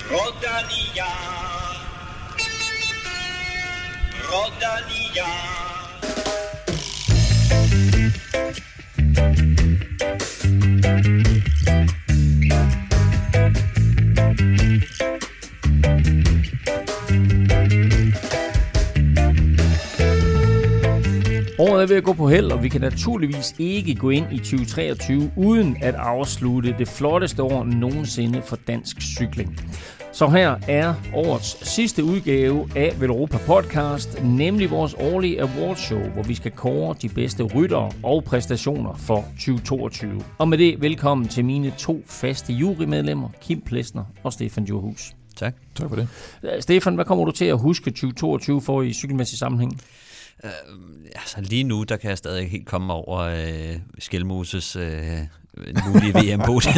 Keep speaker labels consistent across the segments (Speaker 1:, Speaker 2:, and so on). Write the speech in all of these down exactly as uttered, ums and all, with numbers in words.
Speaker 1: Rodania, Rodania.
Speaker 2: Året er ved at gå på held, og vi kan naturligvis ikke gå ind i tyve treogtyve uden at afslutte det flotteste år nogensinde for dansk cykling. Så her er årets sidste udgave af Velropa Podcast, nemlig vores årlige awardshow, hvor vi skal kåre de bedste ryttere og præstationer for tyve toogtyve. Og med det, velkommen til mine to faste jurymedlemmer, Kim Plesner og Stefan Djurhus.
Speaker 3: Tak.
Speaker 4: Tak for det.
Speaker 2: Stefan, hvad kommer du til at huske tyve toogtyve for i cykelmæssig sammenhæng?
Speaker 3: Uh, altså lige nu, der kan jeg stadig helt komme over uh, Skelmoses uh, mulige V M-bod.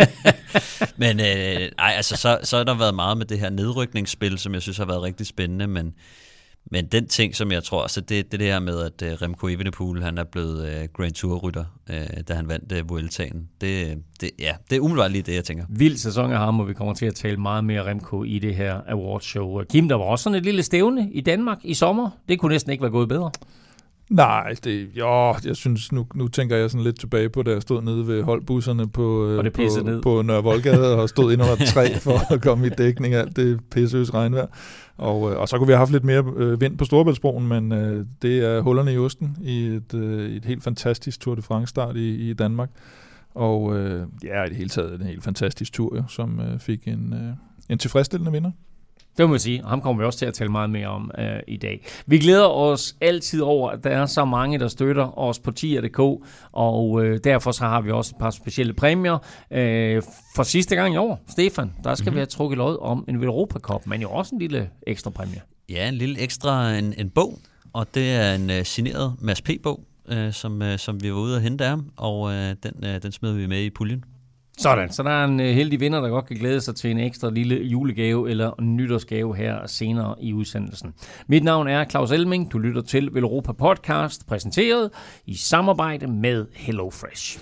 Speaker 3: men uh, ej, altså, så, så har der været meget med det her nedrykningsspil, som jeg synes har været rigtig spændende, men, men den ting, som jeg tror, så det, det, det her med, at uh, Remco Evenepoel, han er blevet uh, Grand Tour-rytter, uh, da han vandt uh, Vueltaen. Det, det, ja, det er umiddelbart lige det, jeg tænker.
Speaker 2: Vild sæson af ham, og vi kommer til at tale meget mere Remco i det her awardshow. Kim, der var også sådan et lille stævne i Danmark i sommer. Det kunne næsten ikke være gået bedre.
Speaker 4: Nej, det, jo, jeg synes, nu, nu tænker jeg sådan lidt tilbage på, da jeg stod nede ved holdbusserne på, på, på Nørre Voldgade og stod ind under et træ for at komme i dækning af alt det pisseøs regnvejr. Og, og så kunne vi have haft lidt mere øh, vind på Storebæltsbroen, men øh, det er hullerne i osten i et, øh, et helt fantastisk Tour de France-start i, i Danmark. Og øh, ja, i det hele taget en helt fantastisk tur, jo, som øh, fik en, øh, en tilfredsstillende vinder.
Speaker 2: Det må man sige, og ham kommer vi også til at tale meget mere om øh, i dag. Vi glæder os altid over, at der er så mange, der støtter os på tier punktum d k, og øh, derfor så har vi også et par specielle præmier. Øh, for sidste gang i år, Stefan, der skal mm-hmm. vi have trukket lod om en Velropa Cup, men jo også en lille ekstra præmie.
Speaker 3: Ja, en lille ekstra en, en bog, og det er en uh, signeret Mads P-bog, uh, som, uh, som vi var ude at hente af ham, og uh, den, uh, den smed vi med i puljen.
Speaker 2: Sådan, så der er en heldig vinder, der godt kan glæde sig til en ekstra lille julegave eller nytårsgave her senere i udsendelsen. Mit navn er Claus Elming. Du lytter til Velropa Podcast, præsenteret i samarbejde med HelloFresh.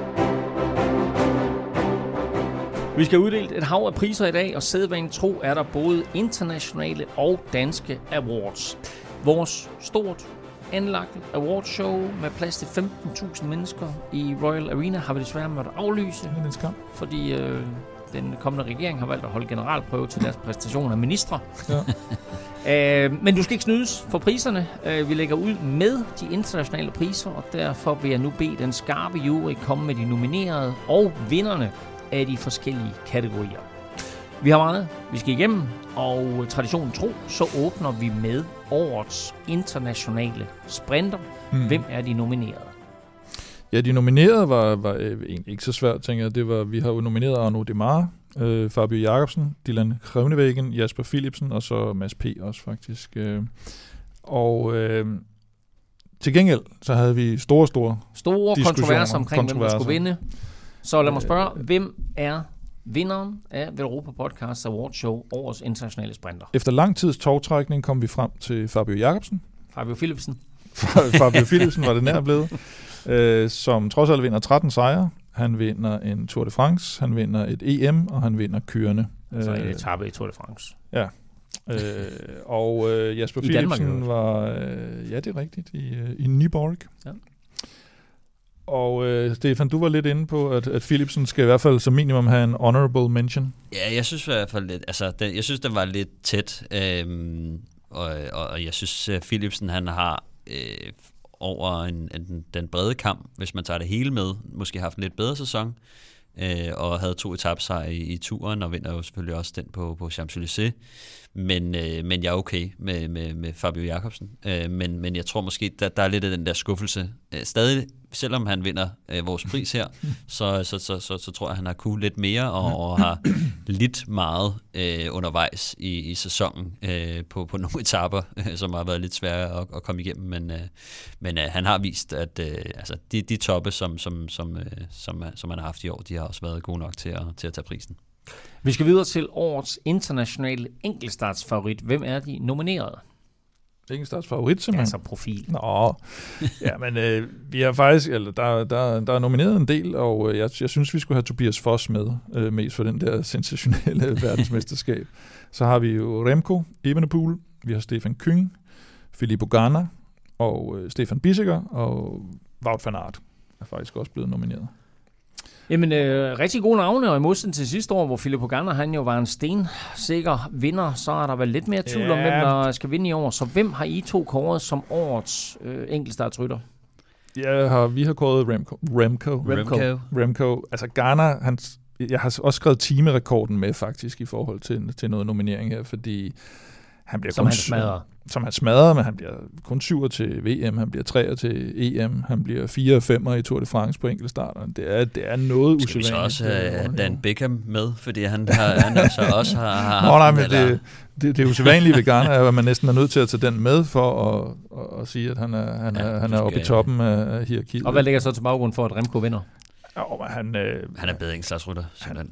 Speaker 2: Vi skal uddele et hav af priser i dag, og sædvanen tro er der både internationale og danske awards. Vores stort anlagte awardshow med plads til femten tusind mennesker i Royal Arena har vi desværre måttet aflyse, fordi øh, den kommende regering har valgt at holde generalprøve til deres præstation af ministre. Ja. øh, men du skal ikke snydes for priserne. Øh, vi lægger ud med de internationale priser, og derfor vil jeg nu bede den skarpe jury komme med de nominerede og vinderne af de forskellige kategorier. Vi har meget, vi skal igennem, og traditionen tro, så åbner vi med årets internationale sprinter. Mm. Hvem er de nominerede?
Speaker 4: Ja, de nominerede var, var øh, egentlig ikke så svært, tænker jeg. Det var, vi har jo nomineret Arnaud Démare, øh, Fabio Jakobsen, Dylan Groenewegen, Jasper Philipsen og så Mads P. også faktisk. Øh. Og øh, til gengæld, så havde vi store, store
Speaker 2: Store kontroverser omkring, kontroverser. hvem der skulle vinde. Så lad mig spørge, øh, hvem er vinderen af Velropa Podcast Awardshow, årets internationale sprinter?
Speaker 4: Efter lang tids tovtrækning kom vi frem til Fabio Jakobsen.
Speaker 2: Fabio Philipsen.
Speaker 4: Fabio Philipsen var det nær blevet, øh, som trods alt vinder tretten sejre. Han vinder en Tour de France, han vinder et E M, og han vinder kørende.
Speaker 2: Så en etape i Tour de France.
Speaker 4: Ja. Øh, og øh, Jasper I Philipsen Danmark, var, øh, ja, det er rigtigt, i, øh, i Nyborg. Ja. Og øh, Stefan, du var lidt inde på, at, at Philipsen skal i hvert fald som minimum have en honorable mention.
Speaker 3: Ja, jeg synes i hvert fald lidt, altså, den, jeg synes, den var lidt tæt, øhm, og, og, og jeg synes, at Philipsen, han har øh, over en, en, den brede kamp, hvis man tager det hele med, måske haft en lidt bedre sæson, øh, og havde to etapesejre i, i turen, og vinder jo selvfølgelig også den på, på Champs-Élysées. Men, øh, men jeg er okay med, med, med Fabio Jakobsen. Øh, men, men jeg tror måske, der, der er lidt af den der skuffelse. Øh, stadig, selvom han vinder øh, vores pris her, så, så, så, så, så tror jeg, han har kunnet lidt mere og, og har lidt meget øh, undervejs i, i sæsonen øh, på, på nogle etaper, øh, som har været lidt svære at, at komme igennem. Men, øh, men øh, han har vist, at øh, altså, de, de toppe, som, som, som, øh, som, som han har haft i år, de har også været gode nok til at, til at tage prisen.
Speaker 2: Vi skal videre til årets internationale enkeltstartsfavorit. Hvem er de nominerede?
Speaker 4: Enkeltstarts favorit, simpelthen.
Speaker 2: Altså profil.
Speaker 4: Nå, ja, men øh, vi har faktisk, eller der, der, der er nomineret en del, og øh, jeg, jeg synes, vi skulle have Tobias Foss med, øh, mest for den der sensationelle verdensmesterskab. Så har vi jo Remco Evenepoel, vi har Stefan Küng, Filippo Ganna og øh, Stefan Bissegger, og Wout van Aert er faktisk også blevet nomineret.
Speaker 2: Jamen, øh, rigtig gode navne, og i modsætning til sidste år, hvor Filippo Ganna, han jo var en stensikker vinder, så er der vel lidt mere tvivl ja. om, hvem der skal vinde i år. Så hvem har I to kåret som årets øh, enkeltstartsrytter?
Speaker 4: Ja, har, vi har kåret Remco. Remco.
Speaker 2: Remco.
Speaker 4: Remco. Remco. Altså Ganna, han, jeg har også skrevet timerekorden med faktisk i forhold til, til noget nominering her, fordi han bliver
Speaker 2: som
Speaker 4: kun
Speaker 2: han smadrer.
Speaker 4: Som han smadrer, men han bliver kun syver til V M, han bliver treer til E M, han bliver fire og femmer i Tour de France på enkeltstarterne. Det er, det er noget usædvanligt. Skal vi
Speaker 3: så også have Dan Beckham med, fordi han, har, han altså også har, har haft...
Speaker 4: Nå, nej, men det, det, det er usædvanligt ved Ganna, at man næsten er nødt til at tage den med for at, at, at sige, at han er, han er, ja, han er oppe i toppen af hierarkiet.
Speaker 2: Og hvad ligger så til baggrund for, at Remco vinder?
Speaker 4: Jo, men han... Øh,
Speaker 3: han er bedre enkeltstartsrytter, simpelthen.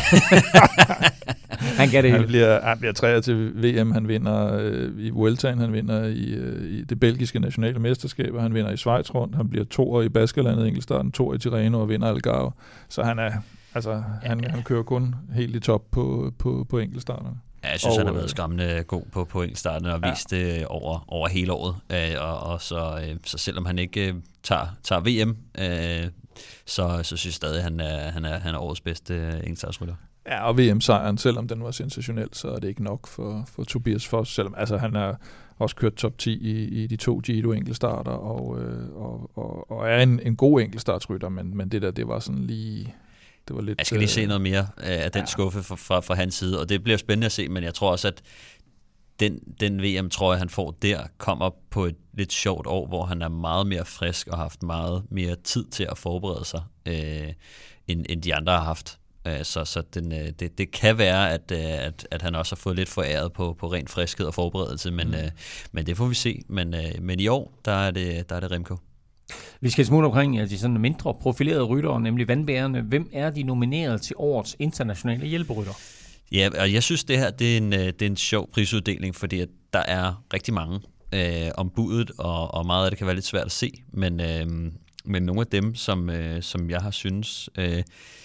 Speaker 2: Han kan det
Speaker 4: han bliver, han bliver treer til V M, han vinder øh, i Vueltaen, han vinder i, øh, i det belgiske nationale mesterskab, han vinder i Schweiz rundt, han bliver toer i Baskerlandet enkeltstarten, toer i Tirreno og vinder Algarve. Så han er, altså, ja, han, ja. han kører kun helt i top på, på, på enkeltstarterne.
Speaker 3: Ja, jeg synes, og, han har været skræmmende god på, på enkeltstarten og ja. vist det over, over hele året. Øh, og, og så, øh, så selvom han ikke øh, tager, tager V M, øh, så, så synes jeg stadig, at han er, han er, han er årets bedste øh, enkeltstartsrytter.
Speaker 4: Ja, og V M-sejren, selvom den var sensationel, så er det ikke nok for, for Tobias Foss, selvom altså, han har også kørt top ti i, i de to Giro enkeltstarter, og, øh, og, og, og er en, en god enkeltstartsrytter, men, men det der, det var sådan lige... Det var lidt,
Speaker 3: jeg skal lige se noget mere af den ja. skuffe fra, fra, fra hans side, og det bliver spændende at se, men jeg tror også, at den, den V M-trøje, han får der, kommer på et lidt sjovt år, hvor han er meget mere frisk og har haft meget mere tid til at forberede sig, øh, end, end de andre har haft. Så, så den, det, det kan være, at, at, at han også har fået lidt foræret på, på ren friskhed og forberedelse, men, mm. øh, men det får vi se. Men, øh, men i år, der er det, der er det Remco.
Speaker 2: Vi skal smutte omkring ja, de sådan mindre profilerede ryttere, nemlig vandbærerne. Hvem er de nomineret til årets internationale hjælperytter?
Speaker 3: Ja, og jeg synes, det her det er, en, det er en sjov prisuddeling, fordi at der er rigtig mange øh, om budet, og, og meget af det kan være lidt svært at se. Men, øh, men nogle af dem, som, øh, som jeg har synes... Øh,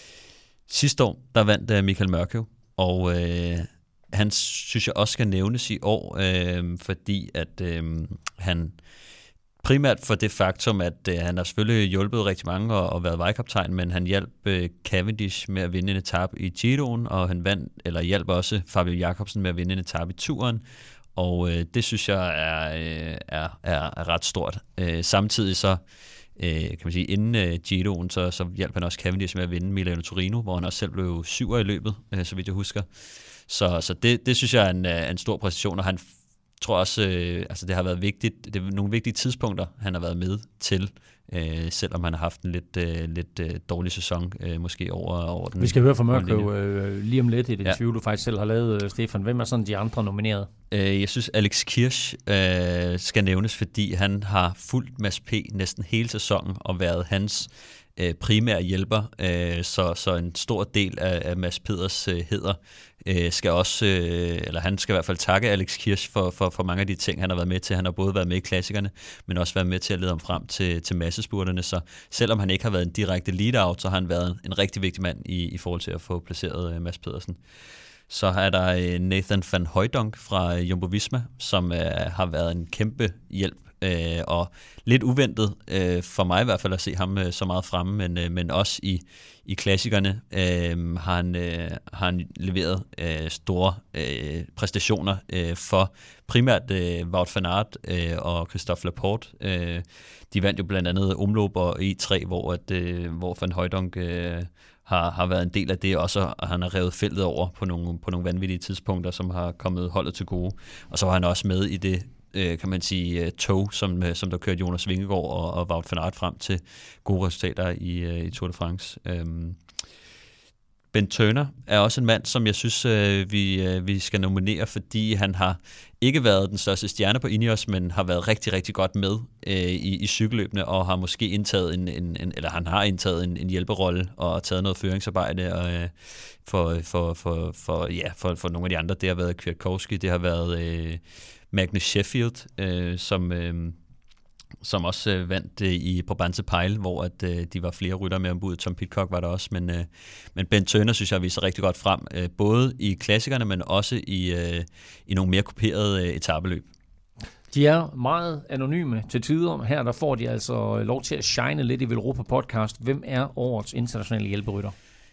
Speaker 3: Sidste år, der vandt uh, Michael Mørkøv, og øh, han synes jeg også skal nævnes i år, øh, fordi at øh, han primært for det faktum, at øh, han har selvfølgelig hjulpet rigtig mange og, og været vejkaptajn, men han hjalp øh, Cavendish med at vinde en etape i Giroen, og han vandt, eller hjalp også Fabio Jakobsen med at vinde en etape i Turen, og øh, det synes jeg er, øh, er, er, er ret stort. Øh, samtidig så Øh, kan man sige, inden øh, Giroen, så, så hjalp han også Cavendish med at vinde Milano Torino, hvor han også selv blev syver i løbet, øh, så vidt jeg husker. Så, så det, det synes jeg er en, en stor præstation, og han tror også, øh, altså det har været vigtigt, det er nogle vigtige tidspunkter, han har været med til, øh, selvom han har haft en lidt, øh, lidt øh, dårlig sæson, øh, måske over, over den.
Speaker 2: Vi skal høre fra Mørkøv øh, lige om lidt i det ja. interview, du faktisk selv har lavet, øh, Stefan. Hvem er sådan de andre nomineret?
Speaker 3: Øh, jeg synes, Alex Kirsch øh, skal nævnes, fordi han har fulgt Mads P. næsten hele sæsonen og været hans øh, primære hjælper, øh, så, så en stor del af, af Mads Peders øh, heder øh, skal også, øh, eller han skal i hvert fald takke Alex Kirsch for, for, for mange af de ting, han har været med til. Han har både været med i klassikerne, men også været med til at lede ham frem til, til massespurterne, så selvom han ikke har været en direkte lead-out, så har han været en rigtig vigtig mand i, i forhold til at få placeret øh, Mads Pedersen. Så er der Nathan van Hooijdonk fra Jumbo-Visma, som øh, har været en kæmpe hjælp, øh, og lidt uventet øh, for mig i hvert fald at se ham øh, så meget fremme, men, øh, men også i, i klassikerne øh, har, han, øh, har han leveret øh, store øh, præstationer øh, for primært øh, Wout van Aert øh, og Christophe Laporte. Øh, de vandt jo blandt andet omløb og E tre, hvor, at, øh, hvor van Hooijdonk øh, Har, har været en del af det også, og han har revet feltet over på nogle, på nogle vanvittige tidspunkter, som har kommet holdet til gode. Og så var han også med i det, øh, kan man sige, tog, som, som der kørte Jonas Vingegaard og, og Wout van Aert frem til gode resultater i, i Tour de France. Øhm. Ben Turner er også en mand, som jeg synes, øh, vi, øh, vi skal nominere, fordi han har ikke været den største stjerne på Ineos, men har været rigtig, rigtig godt med øh, i, i cykelløbene, og har måske indtaget en, en, en eller han har indtaget en, en hjælperolle og taget noget føringsarbejde og, øh, for, for, for, for, ja, for, for nogle af de andre. Det har været Kwiatkowski, det har været øh, Magnus Sheffield, øh, som, øh, som også øh, vandt øh, i Brabantse Pejl, hvor at, øh, de var flere rytter med ombud. Tom Pidcock var der også, men, øh, men Ben Turner synes jeg viser rigtig godt frem, øh, både i klassikerne, men også i, øh, i nogle mere kuperede øh, etapeløb.
Speaker 2: De er meget anonyme til tider. Her der får de altså lov til at shine lidt i Velropa Podcast. Hvem er årets internationale hjælperytter?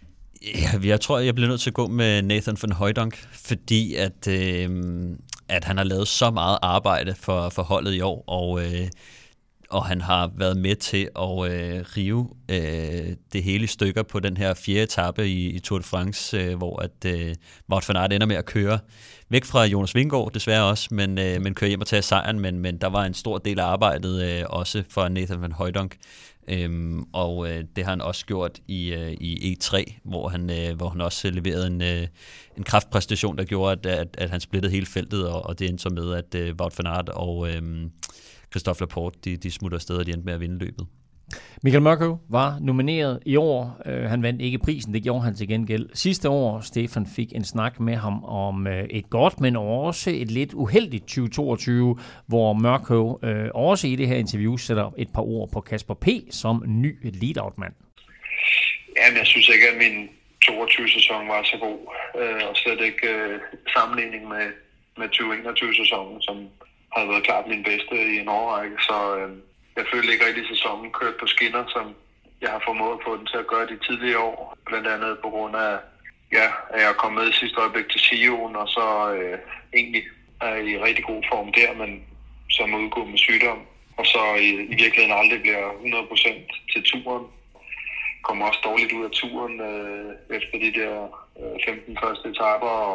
Speaker 3: Ja, jeg tror, jeg bliver nødt til at gå med Nathan van Hooydonk, fordi at, øh, at han har lavet så meget arbejde for, for holdet i år, og, øh, og han har været med til at øh, rive øh, det hele i stykker på den her fjerde etape i, i Tour de France, øh, hvor at øh, Wout van Aert ender med at køre væk fra Jonas Vingegaard desværre også, men, øh, men kører hjem og tager sejren, men, men der var en stor del af arbejdet øh, også for Nathan van Hooydonk. Øhm, og øh, det har han også gjort i, øh, i E tre, hvor han, øh, hvor han også leverede en, øh, en kraftpræstation, der gjorde, at, at, at han splittede hele feltet, og, og det endte så med, at øh, Wout van Aert og øh, Christophe Laporte, de, de smutter afsted, og de endte med at vinde løbet.
Speaker 2: Michael Mørkøv var nomineret i år. Uh, han vandt ikke prisen, det gjorde han til gengæld sidste år. Stefan fik en snak med ham om uh, et godt, men også et lidt uheldigt tyve toogtyve, hvor Mørkøv uh, også i det her interview sætter et par ord på Kasper P. som ny lead-out-mand.
Speaker 1: Jamen, jeg synes ikke, at min toogtyve-sæson var så god, uh, og slet ikke uh, sammenligning med, med tyve enogtyve-sæsonen, som har været klart min bedste i en årrække, så... Uh, Jeg følte ikke rigtig, at sæsonen kørte på skinner, som jeg har formået at få den til at gøre de tidligere år. Blandt andet på grund af, ja, at jeg kom med i sidste øjeblik til Sion, og så øh, egentlig er i rigtig god form der, men som udgår med sygdom. Og så i, i virkeligheden aldrig bliver hundrede procent til turen. Kommer også dårligt ud af turen øh, efter de der øh, femten første etaper, og,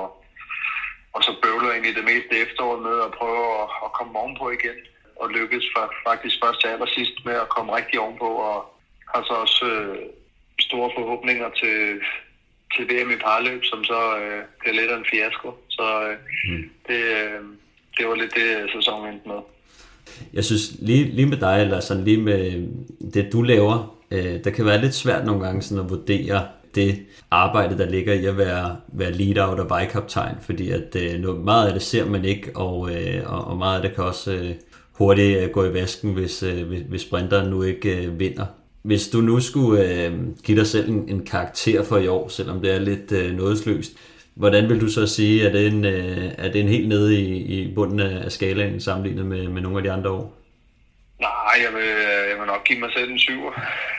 Speaker 1: og så bøvler jeg egentlig det meste efteråret med at prøve at, at komme ovenpå igen. Og lykkes faktisk først til allersidst med at komme rigtig ovenpå, og har så også øh, store forhåbninger til, til V M i parløb, som så øh, bliver lidt af en fiasko. Så øh, mm. det, øh, det var lidt det, sæsonen endte med.
Speaker 3: Jeg synes, lige, lige med dig, eller sådan lige med det, du laver, øh, der kan være lidt svært nogle gange sådan at vurdere det arbejde, der ligger i at være, være lead-out og vejkaptajn, fordi at øh, meget af det ser man ikke, og, øh, og meget af det kan også... Øh, hurtigt gå i vasken, hvis, øh, hvis sprinteren nu ikke øh, vinder. Hvis du nu skulle øh, give dig selv en, en karakter for i år, selvom det er lidt øh, nådesløst, hvordan vil du så sige, at det er en, øh, er det en helt nede i, i bunden af skalaen sammenlignet med, med nogle af de andre år?
Speaker 1: Nej, jeg vil, jeg vil nok give mig selv en syver.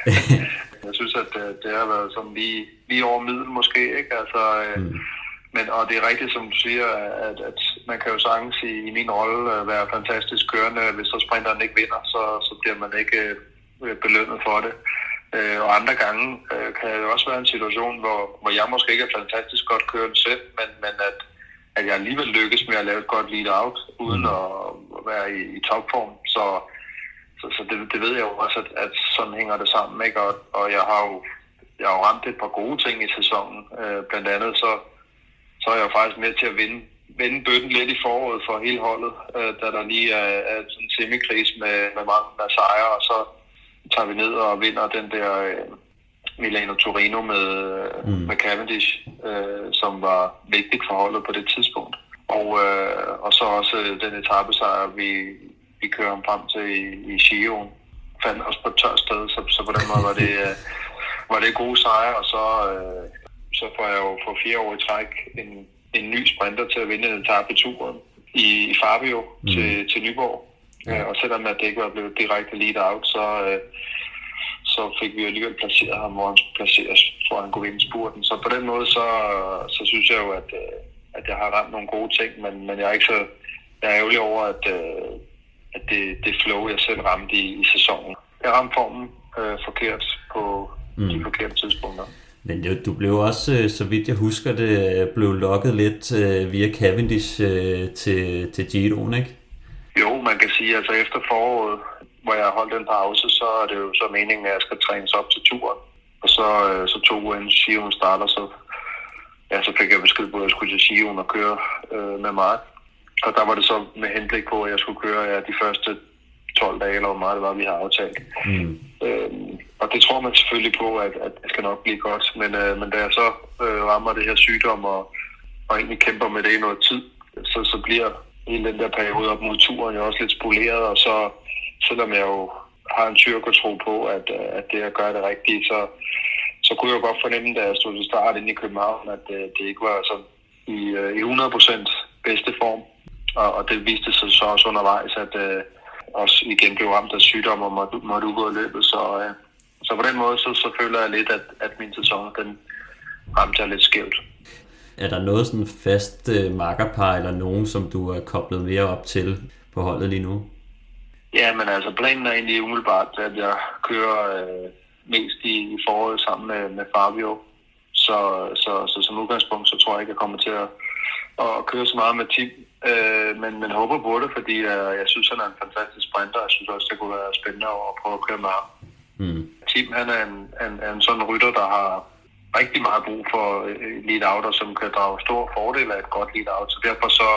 Speaker 1: Jeg synes, at det, det har været sådan lige, lige over middel måske, ikke? Altså... Øh, mm. Men, og det er rigtigt, som du siger, at, at man kan jo sagtens i, i min rolle være fantastisk kørende. Hvis så sprinteren ikke vinder, så, så bliver man ikke øh, belønnet for det. Øh, og andre gange øh, kan det jo også være en situation, hvor, hvor jeg måske ikke er fantastisk godt kørende selv, men, men at, at jeg alligevel lykkes med at lave et godt lead-out, uden mm. at, at være i, i topform. Så, så, så det, det ved jeg jo også, at, at sådan hænger det sammen. Ikke? Og, og jeg har jo jeg har jo ramt et par gode ting i sæsonen. Øh, blandt andet så så er jeg faktisk med til at vinde, vinde bøtten lidt i foråret for hele holdet, øh, da der lige er, er sådan en semikris med, med mange af sejre, og så tager vi ned og vinder den der øh, Milano-Torino med, mm. med Cavendish, øh, som var vigtigt for holdet på det tidspunkt. Og, øh, og så også den etapesejr, vi, vi kører ham frem til i, i Sion, fandt også på et tørt sted, så, så på den måde var det, øh, var det gode sejre, og så... Øh, så får jeg jo for fire år i træk en, en ny sprinter til at vinde en etape i turen i, i Fabio mm. til, til Nyborg. Ja. Og selvom at det ikke var blevet direkte lead-out, så, øh, så fik vi alligevel placeret ham, hvor han skulle placeres, for at han kunne vinde spurten. Så på den måde, så, så synes jeg jo, at, at jeg har ramt nogle gode ting, men, men jeg er ikke så jeg er ærgerlig over, at, at det, det flow, jeg selv ramte i, i sæsonen. Jeg ramte formen øh, forkert på mm. de forkerte tidspunkter.
Speaker 3: Men det, du blev også, så vidt jeg husker det, blev lokket lidt øh, via Cavendish øh, til, til Giroen, ikke?
Speaker 1: Jo, man kan sige, altså efter foråret, hvor jeg holdt den pause, så er det jo så meningen, at jeg skal trænes op til turen. Og så, øh, så to uger inden Giroen starter, så, ja, så fik jeg besked på, at jeg skulle til Giroen og køre øh, med mig. Og der var det så med henblik på, at jeg skulle køre ja, de første tolv dage, eller hvor meget det var, vi har aftalt. Mm. Øhm, og det tror man selvfølgelig på, at, at det skal nok blive godt. Men, øh, men da jeg så øh, rammer det her sygdom, og, og egentlig kæmper med det i noget tid, så, så bliver hele den der periode op mod turen jo også lidt spoleret, og så selvom jeg jo har en tyrkertro på, at, at det at gøre det rigtige, så, så kunne jeg jo godt fornemme, da jeg stod til start inde i København, at det, det ikke var sådan i, i hundrede procent bedste form. Og, og det viste sig så også undervejs, at uh, også igen blev ramt af sygdom og måtte, måtte udgå i løbet. Så, uh, så på den måde, så, så føler jeg lidt, at, at min sæson, den ramte jeg lidt skævt.
Speaker 3: Er der noget sådan fast uh, makkerpar, eller nogen, som du er koblet mere op til på holdet lige nu?
Speaker 1: Ja, men altså planen er egentlig umiddelbart, at jeg kører uh, mest i, i foråret sammen med, med Fabio. Så, så, så som udgangspunkt, så tror jeg ikke, jeg kommer til at, at køre så meget med Tim. Øh, men, men håber på det, fordi jeg, jeg synes, han er en fantastisk sprinter. Jeg synes også, det kunne være spændende at prøve at køre med ham. Mm. Tim, han er en, en, en sådan rytter, der har rigtig meget brug for lead-outer, som kan drage stor fordel af et godt lead-out. Så derfor så,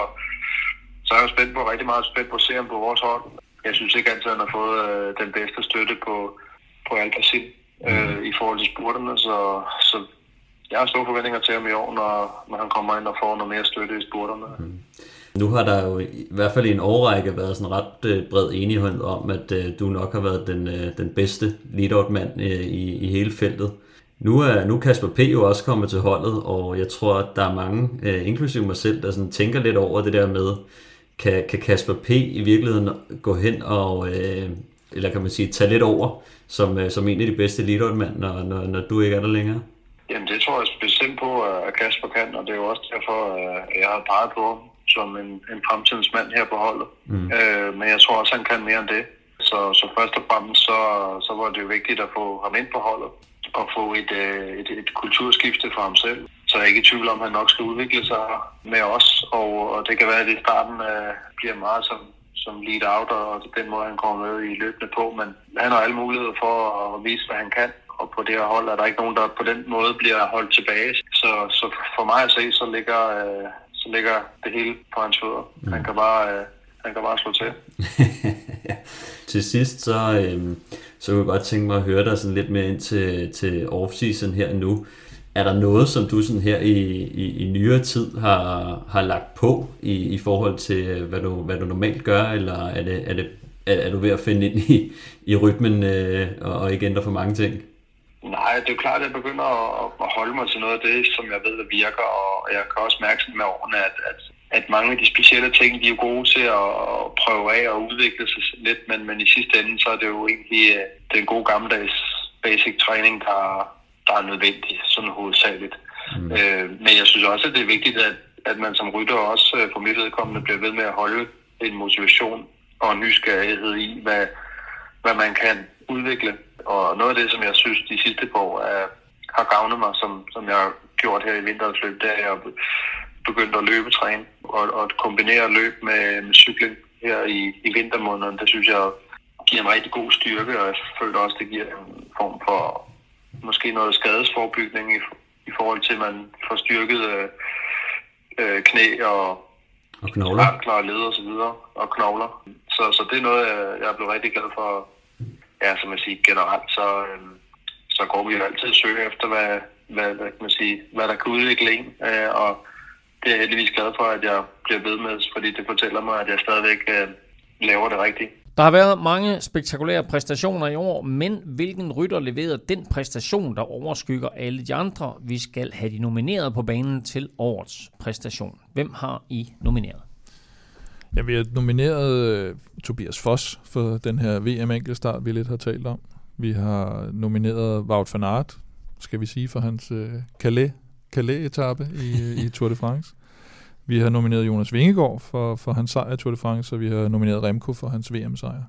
Speaker 1: så er jeg spændt på, rigtig meget spændt på at se ham på vores hold. Jeg synes ikke altid, at han har fået øh, den bedste støtte på, på Alpecin øh, mm. i forhold til spurterne, så, så jeg har store forventninger til ham i år, når, når han kommer ind og får noget mere støtte i spurterne. Mm.
Speaker 3: Nu har der jo i hvert fald i en årrække været sådan ret øh, bred enighed om, at øh, du nok har været den, øh, den bedste lead-out-mand øh, i, i hele feltet. Nu er nu Kasper P. jo også kommet til holdet, og jeg tror, at der er mange, øh, inklusive mig selv, der sådan tænker lidt over det der med, kan, kan Kasper P. i virkeligheden gå hen og, øh, eller kan man sige, tage lidt over, som, øh, som en af de bedste lead-out-mand, når, når, når du ikke er der længere?
Speaker 1: Jamen det tror jeg bestemt på, at Kasper kan, og det er jo også derfor, at jeg har peget på ham som en, en fremtidens mand her på holdet. Mm. Øh, men jeg tror også, han kan mere end det. Så, så først og fremmest, så, så var det jo vigtigt at få ham ind på holdet og få et, et, et kulturskifte for ham selv. Så jeg er ikke i tvivl om, at han nok skal udvikle sig med os, og, og det kan være, at det i starten uh, bliver meget som, som lead-out, og den måde, han kommer med i løbende på. Men han har alle muligheder for at vise, hvad han kan. Og på det her hold er der ikke nogen, der på den måde bliver holdt tilbage. Så, så for mig at se, så ligger, uh, så ligger det hele på hans fødder. Mm. Han kan bare, uh, han kan bare slå til.
Speaker 3: Til sidst, så, øhm, så kunne jeg godt tænke mig at høre dig sådan lidt mere ind til, til off-season her nu. Er der noget, som du sådan her i, i, i nyere tid har, har lagt på i, i forhold til, hvad du, hvad du normalt gør, eller er, det, er, det, er, er du ved at finde ind i, i rytmen øh, og, og ikke ændre for mange ting?
Speaker 1: Nej, det er jo klart, at jeg begynder at, at holde mig til noget af det, som jeg ved, der virker, og jeg kan også mærke med årene, at, at, at mange af de specielle ting, de er jo gode til at, at prøve af og udvikle sig lidt, men, men i sidste ende, så er det jo egentlig den gode gammeldags basic træning, der, der er nødvendig, sådan hovedsageligt. Mm. Øh, men jeg synes også, at det er vigtigt, at, at man som rytter også for mit vedkommende bliver ved med at holde en motivation og en nysgerrighed i, hvad, hvad man kan udvikle. Og noget af det, som jeg synes, de sidste par år er, har gavnet mig, som, som jeg har gjort her i vinterens løb, det er, at jeg begyndt at løbetræne og, og at kombinere løb med, med cykling her i, i vintermåneden. Det synes jeg giver en rigtig god styrke, og jeg føler også, det giver en form for måske noget skadesforebygning i, i forhold til, at man får styrket øh, knæ og,
Speaker 3: og knogler.
Speaker 1: ankler og led og så videre, og knogler. Så, så det er noget, jeg, jeg er blevet rigtig glad for. Ja, som jeg siger generelt, så, øh, så går vi jo altid og søger efter, hvad, hvad, hvad, kan man sige, hvad der kan udvikle en. Øh, og det er jeg heldigvis glad for, at jeg bliver ved med, fordi det fortæller mig, at jeg stadigvæk øh, laver det rigtigt.
Speaker 2: Der har været mange spektakulære præstationer i år, men hvilken rytter leverede den præstation, der overskygger alle de andre? Vi skal have de nomineret på banen til årets præstation. Hvem har I nomineret?
Speaker 4: Ja, vi har nomineret uh, Tobias Foss for den her V M-enkeltstart, vi lidt har talt om. Vi har nomineret Wout van Aert, skal vi sige, for hans uh, Calais, Calais-etape i, i Tour de France. Vi har nomineret Jonas Vingegaard for, for hans sejr i Tour de France, og vi har nomineret Remco for hans V M-sejr.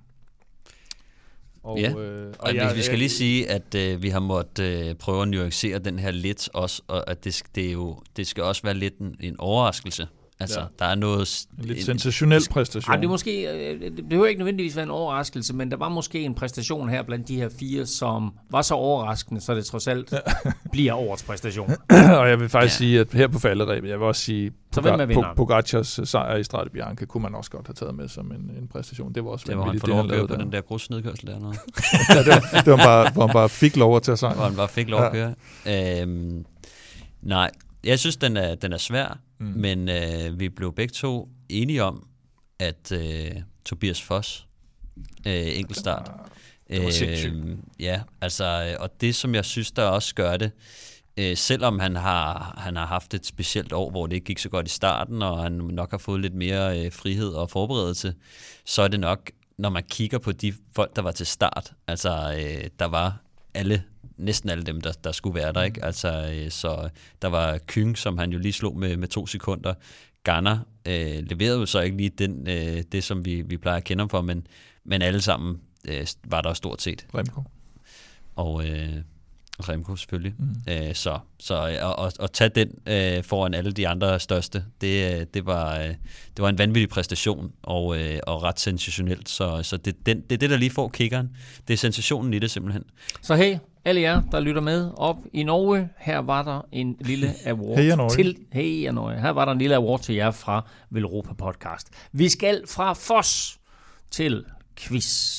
Speaker 3: Og, ja, øh, og, og jeg, vi skal lige sige, at øh, vi har måttet øh, prøve at nuancere den her lidt også, og at det, det, er jo, det skal også være lidt en, en overraskelse. Altså, ja. Der er noget...
Speaker 4: En lidt sensationel præstation.
Speaker 2: Ej, det, måske, det behøver ikke nødvendigvis være en overraskelse, men der var måske en præstation her blandt de her fire, som var så overraskende, så det trods alt ja. bliver årets præstation.
Speaker 4: Og jeg vil faktisk ja. sige, at her på falderebet, jeg vil også sige, Pogac- Pogacars sejr i Strade Bianche kunne man også godt have taget med som en, en præstation. Det var også
Speaker 3: det var han for lov at køre på den der grusnedkørsel dernede.
Speaker 4: ja, det var, det var bare, hvor han bare fik lov at tage sejr.
Speaker 3: Hvor han bare fik lov at køre. Ja. Øhm, nej, jeg synes, den er, den er svær. Mm. Men øh, vi blev begge to enige om, at øh, Tobias Foss, øh, enkeltstart.
Speaker 4: Det var sindssygt.
Speaker 3: Øh, ja, altså, og det som jeg synes, der også gør det, øh, selvom han har, han har haft et specielt år, hvor det ikke gik så godt i starten, og han nok har fået lidt mere øh, frihed og forberedelse, så er det nok, når man kigger på de folk, der var til start, altså øh, der var alle, næsten alle dem, der, der skulle være der, ikke? Altså, øh, så der var Kyng, som han jo lige slog med, med to sekunder. Garner øh, leverede jo så ikke lige den, øh, det, som vi, vi plejer at kende ham for, men, men alle sammen øh, var der stort set.
Speaker 4: Remco.
Speaker 3: Og øh, Remco selvfølgelig. Mm. Æ, så så at, at tage den øh, foran alle de andre største, det, det, var, øh, det var en vanvittig præstation, og, øh, og ret sensationelt. Så, så det, den, det er det, der lige får kickeren. Det er sensationen i det simpelthen.
Speaker 2: Så hey, alle jer, der lytter med op i Norge, her var der en lille award
Speaker 4: hey, Norge.
Speaker 2: til hey, Norge. Her var der en lille award til jer fra Velropa Podcast. Vi skal fra Foss til quiz.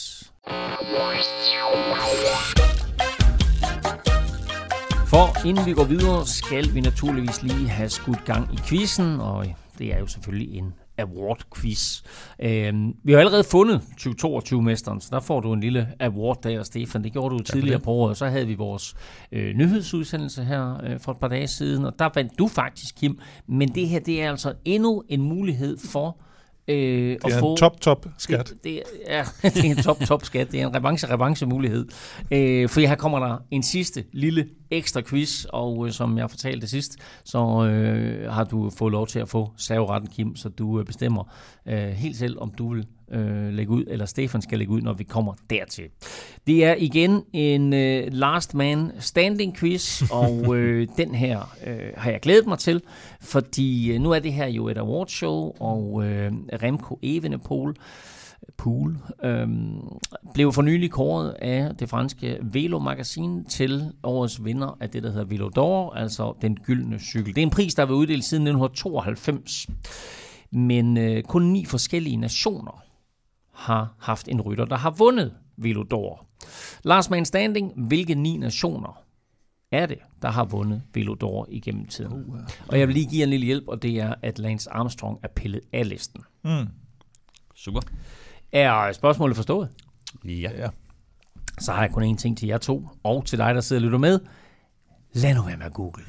Speaker 2: For inden vi går videre, skal vi naturligvis lige have skudt gang i quizzen, og det er jo selvfølgelig en award-quiz. Øhm, vi har allerede fundet tyve toogtyve-mesteren, så der får du en lille award der, Stefan. Det gjorde du tidligere på året, og så havde vi vores øh, nyhedsudsendelse her øh, for et par dage siden, og der vandt du faktisk, Kim. Men det her, det er altså endnu en mulighed for Øh,
Speaker 4: det er
Speaker 2: at
Speaker 4: en
Speaker 2: få,
Speaker 4: top, top skat.
Speaker 2: Det, det, ja, det er en top, top skat. Det er en revanche, revanche mulighed. Øh, for her kommer der en sidste lille ekstra quiz, og øh, som jeg fortalte sidst, så øh, har du fået lov til at få serveretten, Kim, så du øh, bestemmer øh, helt selv, om du vil øh, lægge ud, eller Stefan skal lægge ud, når vi kommer dertil. Det er igen en øh, last man standing quiz, og øh, den her øh, har jeg glædet mig til, fordi øh, nu er det her jo et awardshow, og øh, Remco Evenepoel Pool, øhm, blev for nylig kåret af det franske Velo-magasin til årets vinder af det, der hedder Vélo d'Or, altså den gyldne cykel. Det er en pris, der har været uddelt siden nitten tooghalvfems, men øh, kun ni forskellige nationer har haft en rytter, der har vundet Vélo d'Or. Last man standing, hvilke ni nationer er det, der har vundet Vélo d'Or igennem tiden? Uh, uh. Og jeg vil lige give en lille hjælp, og det er, at Lance Armstrong er pillet af listen.
Speaker 3: Mm. Super.
Speaker 2: Er spørgsmålet forstået?
Speaker 3: Ja. ja.
Speaker 2: Så har jeg kun én ting til jer to, og til dig, der sidder og lytter med. Lad nu være med at google.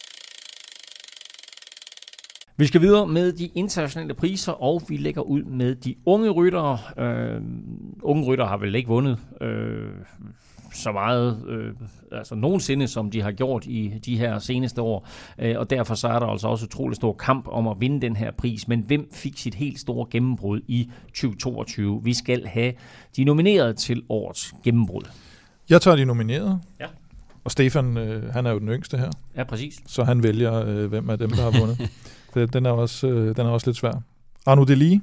Speaker 2: Vi skal videre med de internationale priser, og vi lægger ud med de unge ryttere. Øh, unge ryttere har vel ikke vundet øh, så meget, øh, altså nogensinde, som de har gjort i de her seneste år. Øh, og derfor så er der altså også utrolig stor kamp om at vinde den her pris. Men hvem fik sit helt store gennembrud i tyve toogtyve? Vi skal have de nominerede til årets gennembrud.
Speaker 4: Jeg tager de nominerede.
Speaker 2: Ja.
Speaker 4: Og Stefan, øh, han er jo den yngste her.
Speaker 2: Ja, præcis.
Speaker 4: Så han vælger, øh, hvem af dem, der har vundet. Den er også, øh, den er også lidt svær. Arnaud Delis,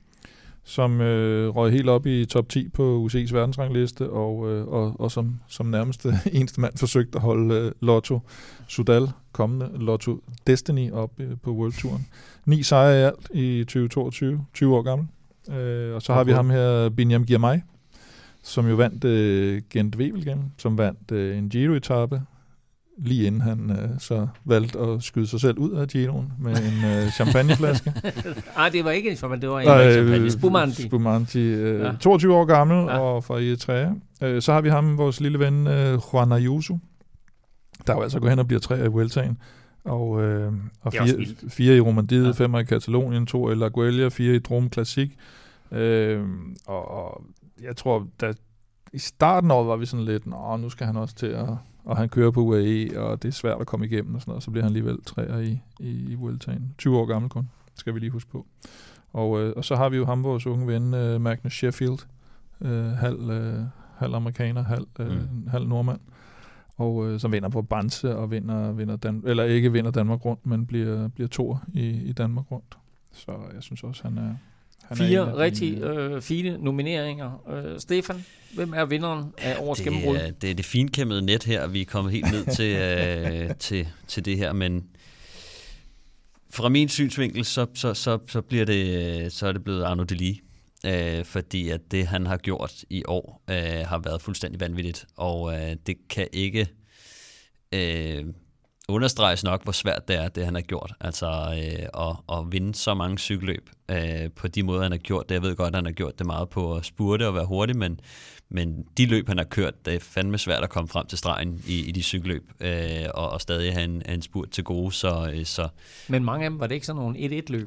Speaker 4: som øh, røg helt op i top ti på U C I's verdensrangliste, og, øh, og, og som, som nærmeste eneste mand forsøgte at holde øh, Lotto Soudal, kommende Lotto Destiny, op øh, på World Touren. Ni sejre i alt i tyve toogtyve, tyve år gammel. Øh, og så okay. har vi ham her, Binyam Girmay, som jo vandt øh, Gent-Wevelgem, som vandt øh, en Giro-etape, lige inden han øh, så valgte at skyde sig selv ud af Giroen med en øh, champagneflaske.
Speaker 2: Nej, det var ikke en champagne, det var en øh, champagne. Spumanti.
Speaker 4: Spumanti, øh, ja. toogtyve år gammel ja. og fra Eritrea. Øh, så har vi ham, vores lille ven, øh, Juan Ayuso, der jo altså går hen og bliver tre i Vueltaen. Og, øh, og fire, fire i Romandiet, ja. fem i Katalonien, to i La Guelia, fire i Drôme Classique. Øh, og, og jeg tror, da i starten af året var vi sådan lidt, nå, nu skal han også til at... Og han kører på U A E, og det er svært at komme igennem, og sådan noget. Så bliver han alligevel træer i, i, i Vueltaen. tyve år gammel kun, skal vi lige huske på. Og, øh, og så har vi jo ham, vores unge ven, øh, Magnus Sheffield. Øh, halv, øh, halv amerikaner, halv, øh, mm. halv nordmand. Og øh, som vinder på Banse, og vinder, vinder Dan- eller ikke vinder Danmark rundt, men bliver, bliver toer i, i Danmark rundt. Så jeg synes også, han er...
Speaker 2: Fire rigtig øh, fine nomineringer. Øh, Stefan, hvem er vinderen af årets
Speaker 3: det,
Speaker 2: gennembrud?
Speaker 3: Det er det finkæmmede net her, vi er kommet helt ned til, øh, til, til det her, men fra min synsvinkel, så, så, så, så, bliver det, så er det blevet Arnaud Delis, øh, fordi at det, han har gjort i år, øh, har været fuldstændig vanvittigt, og øh, det kan ikke øh, understreges nok, hvor svært det er, det han har gjort. Altså øh, at, at vinde så mange cykelløb øh, på de måder, han har gjort det. Jeg ved godt, at han har gjort det meget på at spurte og være hurtig, men, men de løb, han har kørt, det er fandme svært at komme frem til stregen i, i de cykelløb, øh, og, og stadig have en, en spurt til gode. Så, øh, så.
Speaker 2: Men mange af dem, var det ikke sådan nogle et et-løb?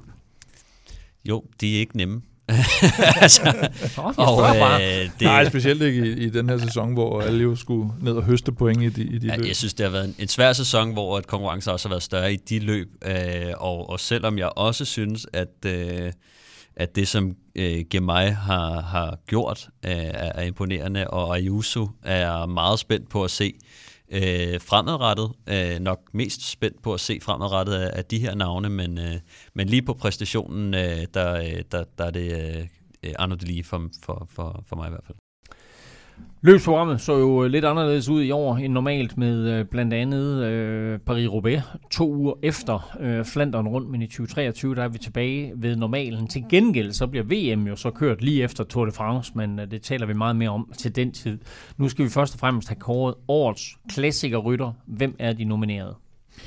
Speaker 3: Jo, de er ikke nemme. altså,
Speaker 2: oh, og, øh,
Speaker 4: det, Nej, specielt ikke i, i den her sæson, hvor alle jo skulle ned og høste point i de, i de
Speaker 3: ja,
Speaker 4: løb.
Speaker 3: Jeg synes, det har været en, en svær sæson, hvor et konkurrence også har været større i de løb, øh, og, og selvom jeg også synes, at, øh, at det, som øh, Girmay har, har gjort, øh, er, er imponerende, og Ayuso er meget spændt på at se øh, fremadrettet, øh, nok mest spændt på at se fremadrettet af, af de her navne, men, øh, men lige på præstationen, øh, der, der, der er det øh, Arnaud Delis for, for, for, for mig i hvert fald.
Speaker 2: Løbsprogrammet så jo lidt anderledes ud i år end normalt med øh, blandt andet øh, Paris-Roubaix to uger efter øh, Flandern rundt, men i tyve treogtyve der er vi tilbage ved normalen. Til gengæld så bliver V M jo så kørt lige efter Tour de France, men øh, det taler vi meget mere om til den tid. Nu skal vi først og fremmest have kåret årets klassikerrytter. Hvem er de nominerede?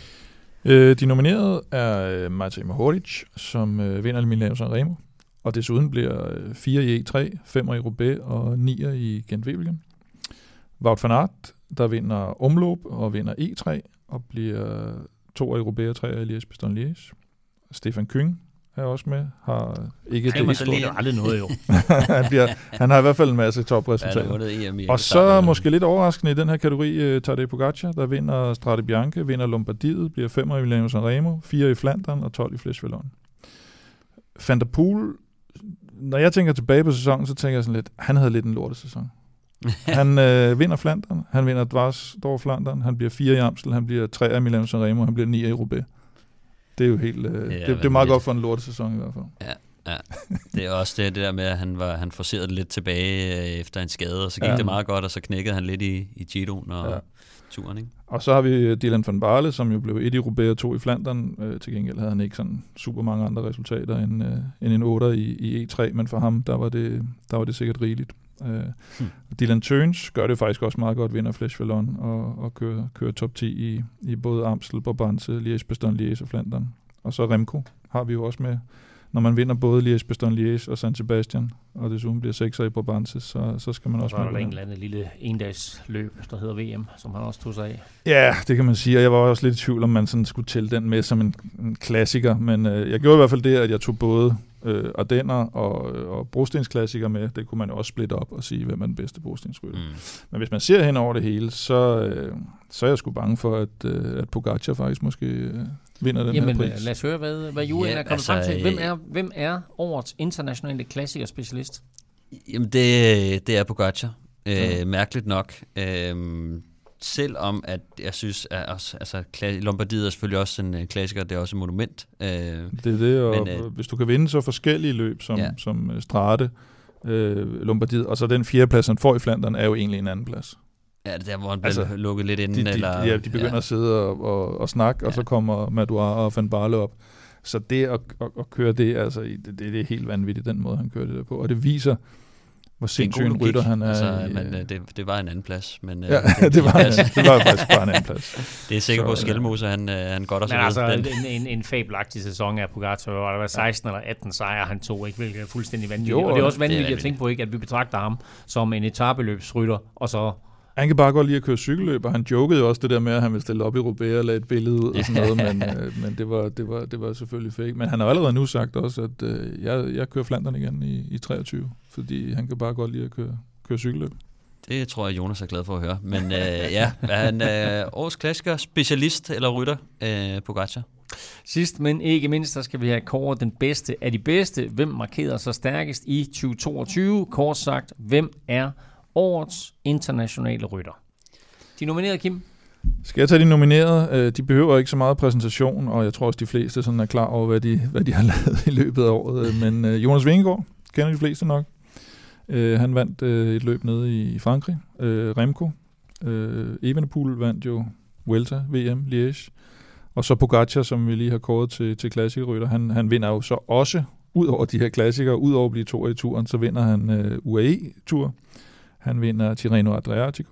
Speaker 4: Øh, de nominerede er Matej Mohoric, som øh, vinder Milano-San Remo, og desuden bliver fire i E tre, femmer i Roubaix og nier i Gent-Wevelgem. Wout van Aert, der vinder omløb og vinder E tre, og bliver toer i Roubaix og treer i Liège-Bastogne-Liège. Stefan Küng er også med, har ikke
Speaker 2: det helt stort. aldrig noget jo.
Speaker 4: han, bliver, han har i hvert fald en masse topresultater. Ja, og så måske lidt overraskende i den her kategori, uh, Tadej Pogacar, der vinder Strade Bianche, vinder Lombardiet, bliver femmer i Milano-San Remo, fire i Flandern og tolv i Flèche-Wallonne. Van der Poel, når jeg tænker tilbage på sæsonen, så tænker jeg sådan lidt, han havde lidt en lortesæson. Han øh, vinder Flandern, han vinder Dvars Dor Flandern, han bliver fire i Amstel, han bliver tre i Milano-San Remo, han bliver ni i Roubaix. Det er jo helt, øh, ja, det, det er meget godt for en lortesæson i hvert fald.
Speaker 3: Ja, ja. Det er også det, det der med, at han, var, han forcerede lidt tilbage øh, efter en skade, og så gik ja. det meget godt, og så knækkede han lidt i, i Giroen og ja. turen, ikke?
Speaker 4: Og så har vi Dylan van Baarle, som jo blev et i Roubaix og to i Flandern. Øh, til gengæld havde han ikke sådan super mange andre resultater end, øh, end en otter i, i E tre, men for ham, der var det, der var det sikkert rigeligt. Øh, hmm. Dylan Teuns gør det faktisk også meget godt, vinder Flèche-Wallonne og, og kører, kører top ti i, i både Amstel, Brabantse, Liège-Bastogne-Liège og Flandern. Og så Remco har vi jo også med. Når man vinder både Liège-Bastogne-Liège og San Sebastian, og desuden bliver sekser i Brabantse, så, så skal man også med.
Speaker 2: Og så er der en eller anden lille endags løb, der hedder V M, som han også tog sig af.
Speaker 4: Ja, det kan man sige, og jeg var også lidt i tvivl, om man sådan skulle tælle den med som en, en klassiker, men øh, jeg gjorde i hvert fald det, at jeg tog både øh, Ardenner og, og brostensklassiker med. Det kunne man jo også splitte op og sige, hvem er den bedste brostensrytter. Mm. Men hvis man ser hen over det hele, så, øh, så er jeg sgu bange for, at, øh, at Pogacar faktisk måske øh, vinder den
Speaker 2: Jamen,
Speaker 4: her pris.
Speaker 2: Lad os høre, hvad, hvad juryen ja, er kommet altså, frem til. Hvem er, hvem er årets internationale klassikerspecialist?
Speaker 3: Jamen, det, det er Pogacar. Øh, mm. Mærkeligt nok. Øh, selvom at jeg synes, at også, altså, Lombardiet er selvfølgelig også en klassiker, det er også et monument. Øh,
Speaker 4: det er det, og men, øh, hvis du kan vinde så forskellige løb som, ja. som Strade, øh, Lombardiet, og så den fjerdeplads, han får i Flandern, er jo egentlig en anden plads.
Speaker 3: Ja, det er der, hvor han bliver altså, lukket lidt inden.
Speaker 4: De, de,
Speaker 3: eller,
Speaker 4: ja, de begynder ja. at sidde og, og, og snakke, ja. og så kommer Madouar og Van Baarle op. Så det at, at, at køre det, altså, det, det, det er helt vanvittigt, den måde, han kører det der på. Og det viser, hvor sindssygt en rytter han er.
Speaker 3: Altså, men, det, det var en anden plads. Men,
Speaker 4: ja, det, det, var, det var faktisk bare en anden plads.
Speaker 3: Det er sikkert på, at Skelmose, han, han godt også
Speaker 2: men altså, en, en, en fabelagtig sæson af Pogacar, hvor der var seksten eller atten sejre, han tog, ikke, hvilket er fuldstændig vanvittigt. Jo, og det er også vanvittigt at tænke på, ikke, at vi betragter ham som en etapeløbsrytter, og så
Speaker 4: han kan bare godt lide at køre cykelløb, og han jokede jo også det der med, at han ville stille op i Roubaix og lade et billede ud og sådan noget, men, øh, men det, var, det, var, det var selvfølgelig fake. Men han har allerede nu sagt også, at øh, jeg, jeg kører Flandern igen i, i treogtyve, fordi han kan bare godt lide at køre, køre cykelløb.
Speaker 3: Det tror jeg, Jonas er glad for at høre. Men øh, ja, er han øh, årets klassiker, specialist eller rytter, øh, Pogacar?
Speaker 2: Sidst, men ikke mindst, så skal vi have kåret den bedste af de bedste. Hvem markerer sig stærkest i tyve toogtyve? Kort sagt, hvem er årets internationale rytter? De nominerede, Kim?
Speaker 4: Skal jeg tage de nominerede? De behøver ikke så meget præsentation, og jeg tror også, de fleste sådan er klar over, hvad de, hvad de har lavet i løbet af året. Men Jonas Vingegaard kender de fleste nok. Han vandt et løb nede i Frankrig. Remco. Evenepoel vandt jo Vuelta, V M, Liège. Og så Pogacar, som vi lige har kåret til, til klassikerrytter. Han, han vinder jo så også, ud over de her klassikere, ud over at blive to i turen, så vinder han U A E-tur. Han vinder Tirreno Adriatico,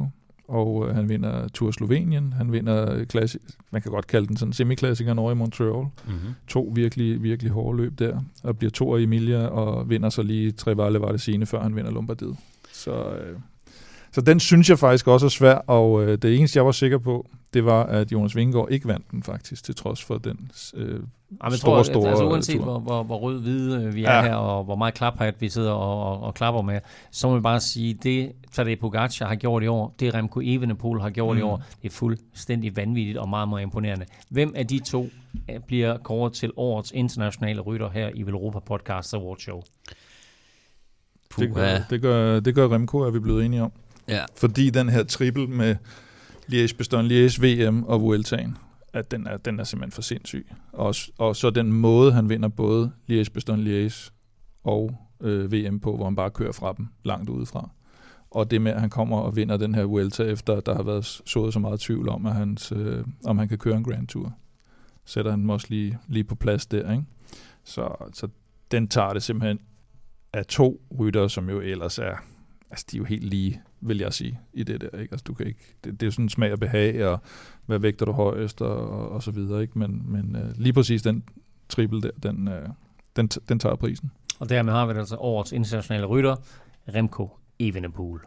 Speaker 4: og øh, han vinder Tour Slovenien, han vinder klassi- man kan godt kalde den sådan semiklassikeren over i Montreal. Mm-hmm. To virkelig, virkelig hårde løb der, og bliver to i Emilia, og vinder så lige Tre Valle Vardesine, før han vinder Lombardiet. Så, øh, så den synes jeg faktisk også er svær, og øh, det eneste, jeg var sikker på, det var, at Jonas Vingegaard ikke vandt den faktisk, til trods for den øh,
Speaker 2: ja, store,
Speaker 4: store, store
Speaker 2: altså, uanset hvor, hvor, hvor rød-hvide vi er ja. her, og hvor meget klaphat vi sidder og, og, og klapper med, så må vi bare sige, det Tadej Pogacar har gjort i år, det Remco Evenepoel har gjort mm. i år, det er fuldstændig vanvittigt og meget, meget imponerende. Hvem af de to bliver kåret til årets internationale rytter her i Velropa Podcast Award Show?
Speaker 4: Det gør, det, gør, det gør Remco, er vi blevet enige om.
Speaker 3: Ja.
Speaker 4: Fordi den her triple med Liège-Bastogne-Liège, V M og Vueltaen, at den er, den er simpelthen for sindssyg. Og, og så den måde, han vinder både Liège-Bastogne-Liège og øh, V M på, hvor han bare kører fra dem langt udefra. Og det med, at han kommer og vinder den her Vuelta, efter der har været sået så meget tvivl om, at hans, øh, om han kan køre en Grand Tour. Sætter han også lige, lige på plads der, ikke? Så, så den tager det simpelthen af to ryttere, som jo ellers er, altså de er jo helt lige, vil jeg sige, i det der, ikke? Altså du kan ikke, det, det er jo sådan smag og behag, og hvad vægter du højest, og, og så videre, ikke? Men, men uh, lige præcis den triple der, den, uh, den, den tager prisen.
Speaker 2: Og dermed har vi altså årets internationale rytter, Remco Evenepoel.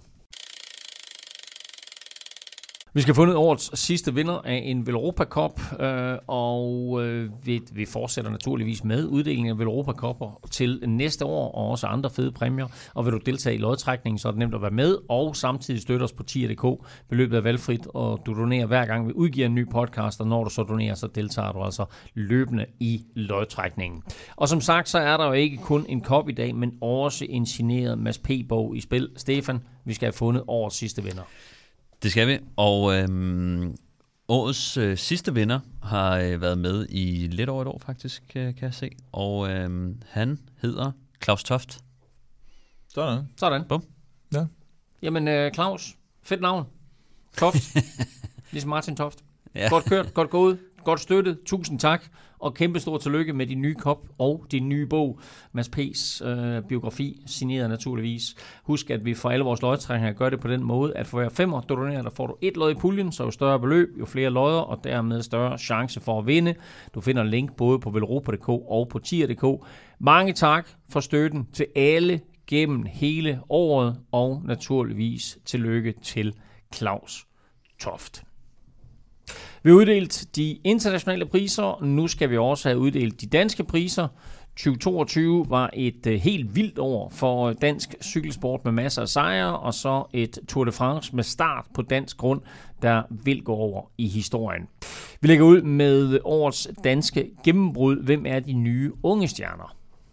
Speaker 2: Vi skal have fundet årets sidste vinder af en Velropa Cup, øh, og øh, vi, vi fortsætter naturligvis med uddelingen af Velropa Cup'er til næste år, og også andre fede præmier. Og vil du deltage i lodtrækningen, så er det nemt at være med, og samtidig støtte os på tier punktum d k. Beløbet er valgfrit, og du donerer hver gang vi udgiver en ny podcast, og når du så donerer, så deltager du altså løbende i lodtrækningen. Og som sagt, så er der jo ikke kun en cup i dag, men også en signeret Mads P-bog i spil. Stefan, vi skal have fundet årets sidste vinder.
Speaker 3: Det skal vi, og øhm, årets øh, sidste vinder har øh, været med i lidt over et år faktisk, kan jeg se, og øhm, han hedder Claus Toft.
Speaker 4: Sådan.
Speaker 2: Sådan.
Speaker 3: Bum.
Speaker 4: Ja.
Speaker 2: Jamen øh, Claus, fedt navn. Toft, ligesom Martin Toft.
Speaker 3: Ja.
Speaker 2: Godt kørt, godt gået, godt støttet, tusind tak, og kæmpe stor tillykke med din nye kop og din nye bog, Mads P's øh, biografi, signeret naturligvis. Husk, at vi for alle vores lodtrækninger gør det på den måde, at for hver femmer du donerer, der får du et lod i puljen, så jo større beløb, jo flere lodder, og dermed større chance for at vinde. Du finder en link både på velropa punktum d k og på tier punktum d k. Mange tak for støtten til alle gennem hele året, og naturligvis tillykke til Claus Toft. Vi har uddelt de internationale priser, nu skal vi også have uddelt de danske priser. tyve toogtyve var et uh, helt vildt år for dansk cykelsport med masser af sejre, og så et Tour de France med start på dansk grund, der vil gå over i historien. Vi lægger ud med årets danske gennembrud. Hvem er de nye unge stjerner?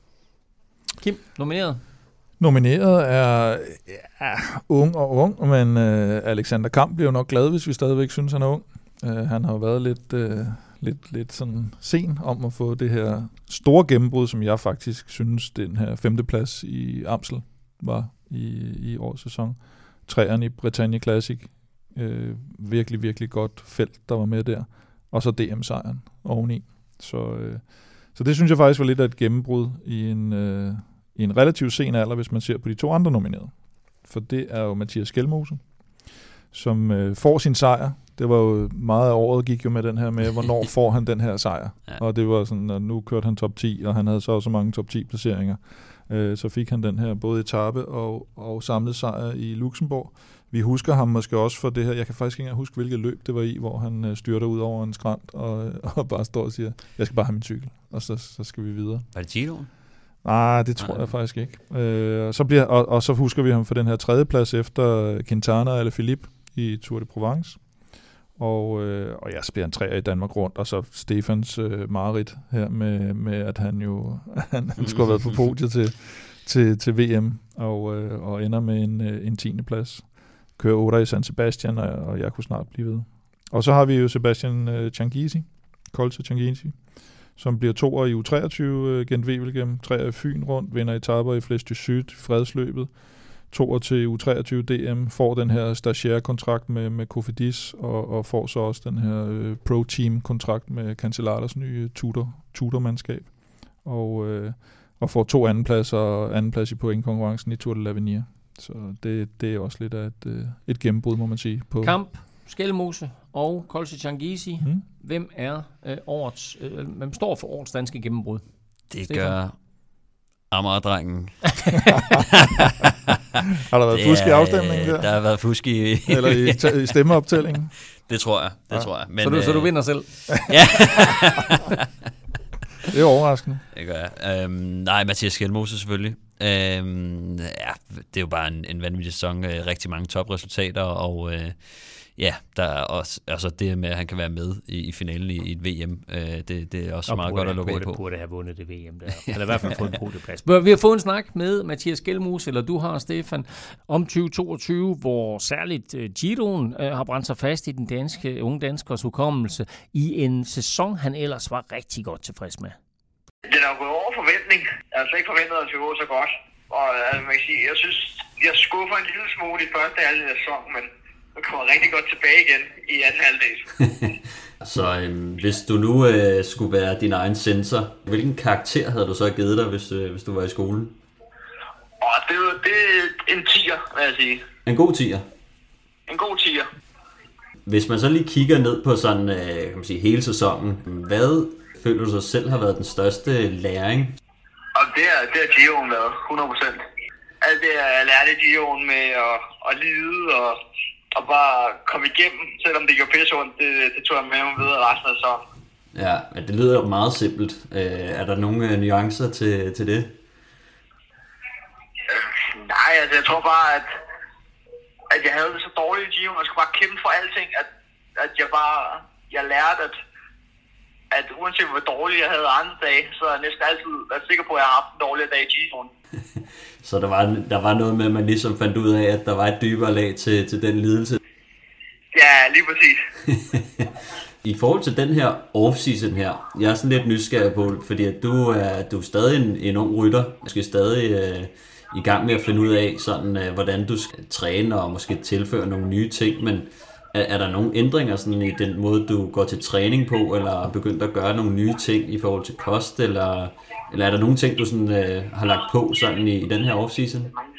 Speaker 2: Kim, nomineret?
Speaker 4: Nomineret er ja, ung og ung, men uh, Alexander Kamp bliver jo nok glad, hvis vi stadigvæk synes, han er ung. Uh, han har jo været lidt, uh, lidt, lidt sådan sen om at få det her store gennembrud, som jeg faktisk synes, den her femteplads i Amstel var i, i årets sæson. Træerne i Bretagne Classic. Uh, virkelig, virkelig godt felt, der var med der. Og så D M-sejren oveni. Så, uh, så det synes jeg faktisk var lidt af et gennembrud i en, uh, i en relativt sen alder, hvis man ser på de to andre nominerede. For det er jo Mathias Skjelmose, som uh, får sin sejr. Det var jo meget af året gik jo med den her med, hvornår får han den her sejr. Ja. Og det var sådan, at nu kørte han top ti, og han havde så også mange top ti placeringer. Øh, så fik han den her både etape og, og samlet sejr i Luxembourg. Vi husker ham måske også for det her, jeg kan faktisk ikke engang huske, hvilket løb det var i, hvor han styrter ud over en skrant og, og bare står og siger, jeg skal bare have min cykel, og så, så skal vi videre.
Speaker 3: Var det Giroen?
Speaker 4: Nej, det tror Nej. jeg faktisk ikke. Øh, og, så bliver, og, og så husker vi ham for den her tredje plads efter Quintana eller Philippe i Tour de Provence. Og, øh, og jeg spiller en træer i Danmark rundt, og så Stefans øh, mareridt her med, med, at han jo han, han skulle have været på podiet til, til, til V M, og, øh, og ender med en, en tiende plads. Kører otter i San Sebastian, og, og jeg kunne snart blive ved. Og så har vi jo Sebastian øh, Changizi, Kolte Changizi, som bliver toer i U treogtyve, øh, Gent Wevelgem, treer i Fyn rundt, vinder etaper i Flèche du Sud, fredsløbet. Toer til U treogtyve D M, får den her stagiaire-kontrakt med, med Cofidis, og, og får så også den her øh, Pro-Team-kontrakt med Cancellators nye tutor, tutormandskab, og, øh, og får to andenpladser og andenplads i pointkonkurrencen i Tour de l'Avenir. Så det, det er også lidt af et, et gennembrud, må man sige. På
Speaker 2: Kamp, Skelmose og Kolse Changisi. Mm. Hvem er øh, årets, øh, hvem står for årets danske gennembrud?
Speaker 3: Det Stefan? Gør Amager-drengen.
Speaker 4: Har der været det fusk i afstemningen der?
Speaker 3: Der har været fusk i...
Speaker 4: Eller i, t- i stemmeoptællingen?
Speaker 3: Det tror jeg, det ja. tror jeg.
Speaker 2: Men, så, du, øh, så du vinder selv?
Speaker 3: Ja.
Speaker 4: Det er overraskende.
Speaker 3: Det gør jeg. Øhm, nej, Mathias Skelmose selvfølgelig. Øhm, ja, det er jo bare en, en vanvittig sæson. Øh, rigtig mange topresultater, og øh, ja, der er også altså det med, at han kan være med i, i finalen i, i et V M. Øh, det, det er også og meget burde, godt at lukke af på.
Speaker 2: Og burde have vundet det V M der. Eller i hvert fald fået en podieplads. Vi har fået en snak med Mathias Skelmose, eller du har, Stefan, om tyve toogtyve, hvor særligt uh, Giroen uh, har brændt sig fast i den danske, unge danskers hukommelse i en sæson, han ellers var rigtig godt tilfreds med.
Speaker 1: Den er gået over forventning. Jeg har slet ikke forventet, at det skulle gå så godt. Og altså, man kan sige, jeg synes, jeg skuffer en lille smule i første halvdel af sæsonen, men jeg kommer rigtig godt tilbage igen i anden halvdel.
Speaker 3: Så øhm, hvis du nu øh, skulle være din egen sensor, hvilken karakter havde du så givet dig, hvis, øh, hvis du var i skolen?
Speaker 1: Og det, det er en tier, vil jeg sige.
Speaker 3: En god tier?
Speaker 1: En god tier.
Speaker 3: Hvis man så lige kigger ned på sådan, øh, kan man sige, hele sæsonen, hvad føler du så selv har været den største læring?
Speaker 1: Og det har det er Giroen været, hundrede procent. Alt det, jeg lærte i Giroen med at, at lide og, og bare komme igennem, selvom det gjorde pisse ondt, det, det tog jeg med mig videre resten af sæsonen.
Speaker 3: Ja, men det lyder meget simpelt. Øh, er der nogle øh, nuancer til, til det?
Speaker 1: Øh, nej, altså jeg tror bare, at, at jeg havde det så dårligt i Giroen, jeg skulle bare kæmpe for alting, at, at jeg bare, jeg lærte, at at uanset hvor dårligt jeg havde andre dage, så er jeg næsten altid været sikker på, at jeg har haft en dårlig dag i Giroen.
Speaker 3: Så der var, der var noget med, at man ligesom fandt ud af, at der var et dybere lag til, til den lidelse?
Speaker 1: Ja, lige præcis.
Speaker 3: I forhold til den her off-season her, jeg er sådan lidt nysgerrig på, fordi at du, er, du er stadig en, en ung rytter, måske stadig øh, i gang med at finde ud af, sådan, øh, hvordan du skal træne og måske tilføre nogle nye ting, men er, er der nogle ændringer sådan, i den måde, du går til træning på, eller er begyndt at gøre nogle nye ting i forhold til kost, eller, eller er der nogle ting, du sådan, øh, har lagt på sådan, i, i den her off-season?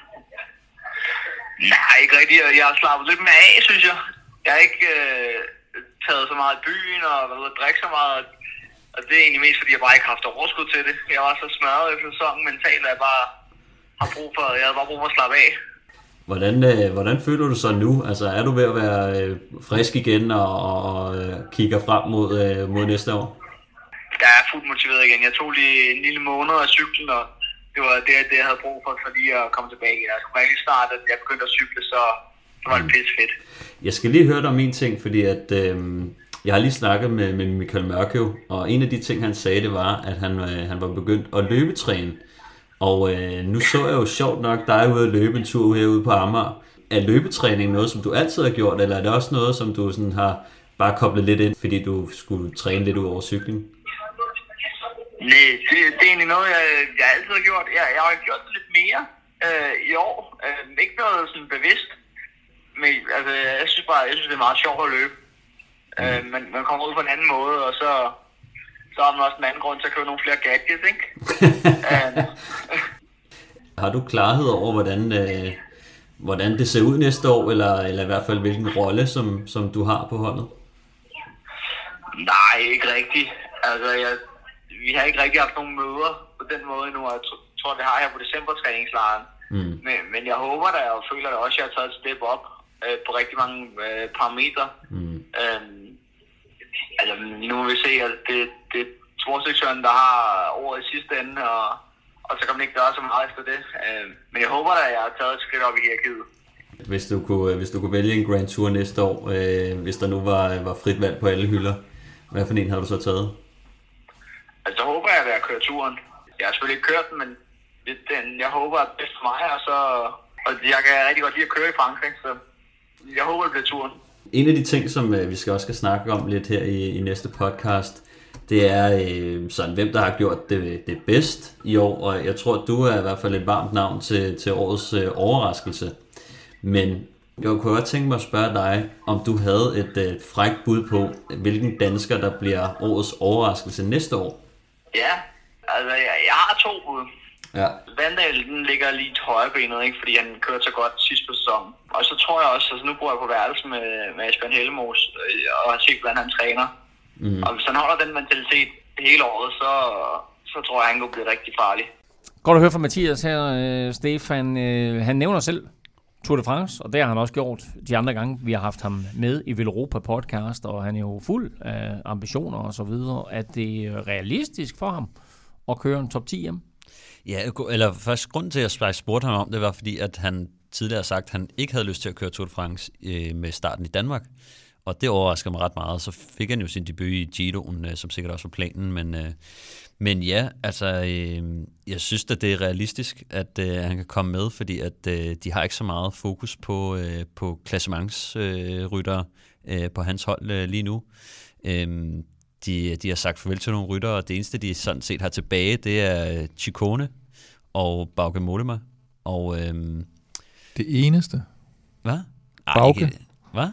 Speaker 1: Nej, ikke rigtigt. Jeg har slappet lidt mere af, synes jeg. Jeg har ikke øh, taget så meget i byen og været at drikke så meget. Og det er egentlig mest, fordi jeg bare ikke har haft overskud til det. Jeg var så smadret efter sæsonen mentalt, at jeg bare har brug for, jeg havde bare brug for at slappe af.
Speaker 3: Hvordan, øh, hvordan føler du så nu? Altså, er du ved at være øh, frisk igen og, og øh, kigger frem mod, øh, mod næste år?
Speaker 1: Jeg er fuldt motiveret igen. Jeg tog lige en lille måned af cyklen, og det var det, det jeg havde brug for, for lige at komme tilbage. Jeg skulle rigtig starte, at jeg begyndte at cykle, så, så var det pisse fedt. Jeg
Speaker 3: skal lige høre dig om en ting, fordi at, øh, jeg har lige snakket med, med Michael Mørkøv, og en af de ting, han sagde, det var, at han, øh, han var begyndt at løbetræne. Og øh, nu så jeg jo sjovt nok dig ude at løbe en tur herude på Amager. Er løbetræning noget, som du altid har gjort, eller er det også noget, som du sådan har bare koblet lidt ind, fordi du skulle træne lidt ud over cykling?
Speaker 1: Nej, det, det er egentlig noget, jeg, jeg altid har gjort. Jeg, jeg har gjort det lidt mere øh, i år. Øh, ikke noget sådan bevidst. Men altså, jeg synes bare, jeg synes, det er meget sjovt at løbe. Mm. Øh, man, man kommer ud på en anden måde, og så, så har man også en anden grund til at købe nogle flere gadgets, ikke? øh.
Speaker 3: Har du klarhed over, hvordan, øh, hvordan det ser ud næste år, eller, eller i hvert fald hvilken rolle, som, som du har på holdet?
Speaker 1: Nej, ikke rigtigt. Altså, jeg, vi har ikke rigtig haft nogle møder på den måde endnu, og jeg tror, det har jeg på december-træningslejren. Mm. Men, men jeg håber da, og føler da også, at jeg har taget et step op øh, på rigtig mange øh, parametre. Mm. Øhm, altså, nu vil vi se, at det, det er sportsdirektøren, der har ordet i sidste ende, og, og så kan man ikke gøre så meget efter det. Øhm, men jeg håber da, at jeg har taget et skridt op i hierarkiet.
Speaker 3: Hvis du kunne, hvis du kunne vælge en Grand Tour næste år, øh, hvis der nu var, var frit valg på alle hylder, hvad for en har du så taget?
Speaker 1: Altså, så håber jeg, at jeg kører turen. Jeg har selvfølgelig ikke kørt den, men den, jeg håber, at det er bedst for mig, og, så, og jeg kan rigtig godt lide at køre i Frankrig, så jeg håber, det bliver turen. En
Speaker 3: af de ting, som øh, vi skal også skal snakke om lidt her i, i næste podcast, det er øh, sådan, hvem der har gjort det, det bedst i år, og jeg tror, at du er i hvert fald et varmt navn til, til årets øh, overraskelse. Men jeg kunne godt tænke mig at spørge dig, om du havde et øh, frækt bud på, hvilken dansker, der bliver årets overraskelse næste år?
Speaker 1: Ja, altså jeg, jeg har to bud. Ja. Vandal, den ligger lige til højrebenet, ikke? Fordi han kørte så godt sidst på sæsonen. Og så tror jeg også, altså nu bor jeg på værelse med, med Asbjørn Hellemos, og har set, hvordan han træner. Mm. Og hvis han holder den mentalitet hele året, så, så tror jeg, han kunne blive rigtig farlig.
Speaker 2: Godt at høre fra Mathias her, øh, Stefan. Øh, han nævner selv Tour de France, og det har han også gjort de andre gange, vi har haft ham med i Velropa podcast, og han er jo fuld af ambitioner og så videre. Er det realistisk for ham at køre en top ti hjem?
Speaker 3: Ja, eller først grunden til, at jeg spurgte ham om, det var fordi, at han tidligere har sagt, at han ikke havde lyst til at køre Tour de France øh, med starten i Danmark. Og det overrasker mig ret meget. Så fik han jo sin debut i Giroen, øh, som sikkert også var planen. Men, øh, men ja, altså, øh, jeg synes, at det er realistisk, at øh, han kan komme med, fordi at øh, de har ikke så meget fokus på, øh, på klassementsryttere øh, øh, på hans hold øh, lige nu. Øh, De, de har sagt farvel til nogle ryttere, og det eneste, de sådan set har tilbage, det er Ciccone og Bauke Mollema. Og, øhm,
Speaker 4: det eneste?
Speaker 3: Hvad?
Speaker 4: Bauke?
Speaker 3: Hvad?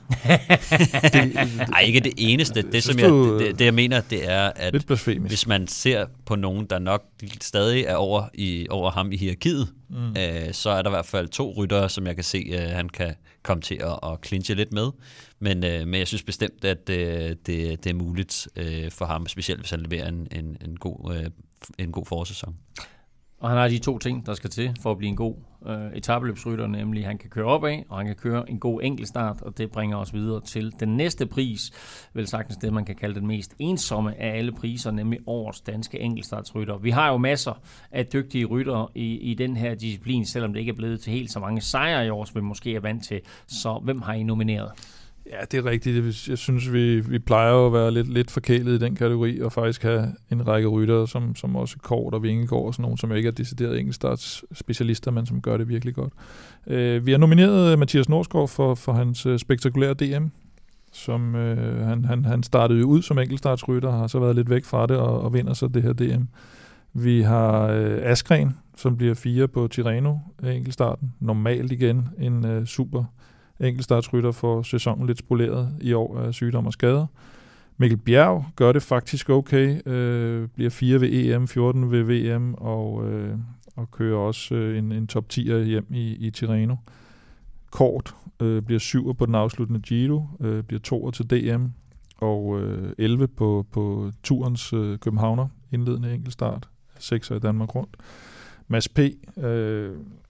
Speaker 3: Nej, ikke det eneste. Det, som jeg, det, det, jeg mener, det er, at hvis man ser på nogen, der nok stadig er over, i, over ham i hierarkiet, mm. øh, så er der i hvert fald to ryttere, som jeg kan se, at han kan komme til at, at clinche lidt med. Men, øh, men jeg synes bestemt, at øh, det, det er muligt øh, for ham, specielt hvis han leverer en, en, en god, øh, en god forårssæson.
Speaker 2: Og han har de to ting, der skal til for at blive en god øh, etapeløbsrytter, nemlig han kan køre opad, og han kan køre en god enkeltstart, og det bringer os videre til den næste pris, vel sagtens det, man kan kalde den mest ensomme af alle priser, nemlig årets danske enkeltstartsrytter. Vi har jo masser af dygtige ryttere i, i den her disciplin, selvom det ikke er blevet til helt så mange sejre i år, som vi måske er vant til. Så hvem har I nomineret?
Speaker 4: Ja, det er rigtigt. Jeg synes, vi, vi plejer at være lidt, lidt forkælet i den kategori, og faktisk have en række ryttere, som, som også Kort og Vingegaard og sådan nogle, som ikke er deciderede enkeltstartsspecialister, men som gør det virkelig godt. Uh, vi har nomineret Mathias Norsgaard for, for hans uh, spektakulære D M, som uh, han, han, han startede jo ud som enkeltstartsrytter, har så været lidt væk fra det og, og vinder så det her D M. Vi har uh, Askren, som bliver fire på Tirreno enkeltstarten. Normalt igen en uh, super enkeltstartsrytter for sæsonen lidt spoleret i år af sygdom og skader. Mikkel Bjerg gør det faktisk okay, øh, bliver fire ved E M, fjorten ved V M og, øh, og kører også øh, en, en top tier hjem i, i Tirreno. Kort øh, bliver syver på den afsluttende Giro, øh, bliver toer til D M og øh, elleve på, på turens øh, københavner indledende enkeltstart, sekser i Danmark rundt. Mads P. Øh,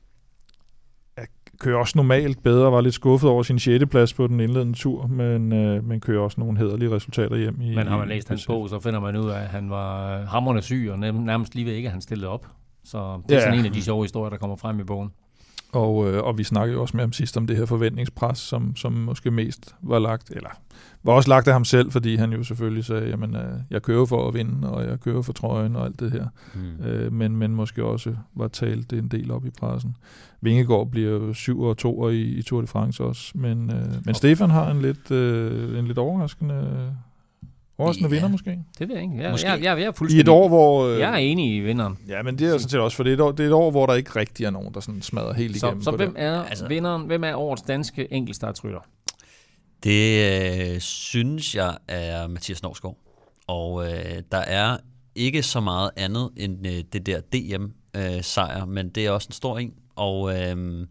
Speaker 4: kører også normalt bedre, var lidt skuffet over sin sjette plads på den indledende tur, men, øh, men kører også nogle hæderlige resultater hjem. I,
Speaker 2: men har man læst hans bog, så finder man ud af, at han var hamrende syg, og nærmest lige ved ikke, at han stillede op. Så det er ja. sådan en af de sjove historier, der kommer frem i bogen.
Speaker 4: Og, øh, og vi snakkede jo også med ham sidst om det her forventningspres, som, som måske mest var lagt, eller var også lagt af ham selv, fordi han jo selvfølgelig sagde, jamen øh, jeg kører for at vinde, og jeg kører for trøjen og alt det her. Mm. Øh, men, men måske også var talt en del op i pressen. Vingegaard bliver jo syv og to i, i Tour de France også, men, øh, men okay. Stefan har en lidt, øh, en lidt overraskende... Overraskende ja, vinder måske?
Speaker 2: Det ved jeg ikke. Jeg, jeg, jeg, jeg, jeg er
Speaker 4: fuldstændig... I et år, hvor... Øh...
Speaker 2: Jeg er enig i vinderen.
Speaker 4: Ja, men det er sådan set også, for det er, et år, det er et år, hvor der ikke rigtig er nogen, der sådan smadrer helt
Speaker 2: så,
Speaker 4: igennem.
Speaker 2: Så
Speaker 4: på
Speaker 2: hvem
Speaker 4: det.
Speaker 2: er altså, vinderen? Hvem er årets danske enkeltstartsrytter?
Speaker 3: Det øh, synes jeg er Mathias Norsgaard. Og øh, der er ikke så meget andet end øh, det der D M-sejr, øh, men det er også en stor en. Og... Øh,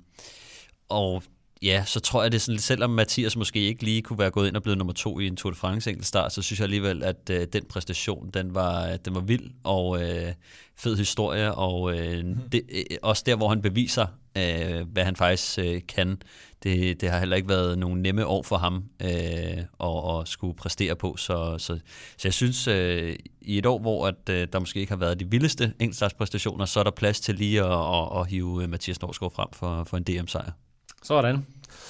Speaker 3: og ja, så tror jeg det er sådan lidt, selvom Mathias måske ikke lige kunne være gået ind og blevet nummer to i en Tour de France enkeltstart, så synes jeg alligevel, at øh, den præstation, den var, den var vild og øh, fed historie, og øh, mm. det, øh, også der, hvor han beviser, øh, hvad han faktisk øh, kan. Det, det har heller ikke været nogen nemme år for ham øh, at, at skulle præstere på, så, så, så jeg synes, øh, i et år, hvor at, øh, der måske ikke har været de vildeste enkeltstartspræstationer, så er der plads til lige at, at, at hive Mathias Norsgaard frem for, for en D M-sejr.
Speaker 2: Sådan.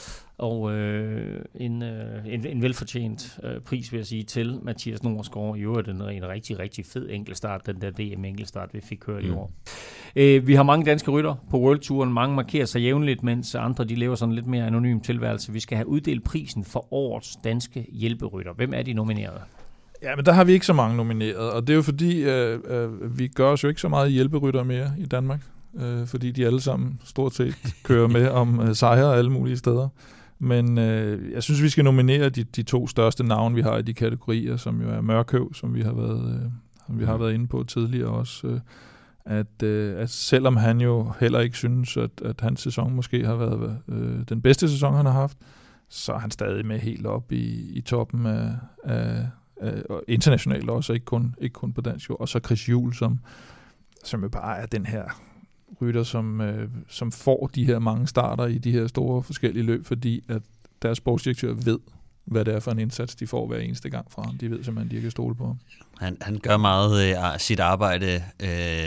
Speaker 2: Og øh, en, øh, en, en velfortjent øh, pris, vil jeg sige, til Mathias Norsgaard. I øvrigt en, en rigtig, rigtig fed enkeltstart, den der D M-enkeltstart, vi fik kørt mm. i år. Øh, vi har mange danske rytter på World Touren. Mange markerer sig jævnligt, mens andre de lever sådan lidt mere anonym tilværelse. Vi skal have uddelt prisen for årets danske hjælperytter. Hvem er de nominerede?
Speaker 4: Ja, men der har vi ikke så mange nomineret, og det er jo fordi, øh, øh, vi gør os jo ikke så meget hjælperytter mere i Danmark. Øh, fordi de alle sammen stort set kører med om øh, sejre alle mulige steder. Men øh, jeg synes, vi skal nominere de, de to største navne, vi har i de kategorier, som jo er Mørkøv, som vi har været, øh, som vi har været inde på tidligere også. Øh, at, øh, at selvom han jo heller ikke synes, at, at hans sæson måske har været øh, den bedste sæson, han har haft, så er han stadig med helt op i, i toppen af, af, af internationalt også, ikke kun, ikke kun på dansk jord. Og så Chris Juhl, som, som jo bare er den her rytter, som, øh, som får de her mange starter i de her store forskellige løb, fordi at deres sportsdirektør ved, hvad det er for en indsats, de får hver eneste gang fra ham. De ved simpelthen, de ikke kan stole på ham.
Speaker 3: Han, han gør meget øh, sit arbejde øh,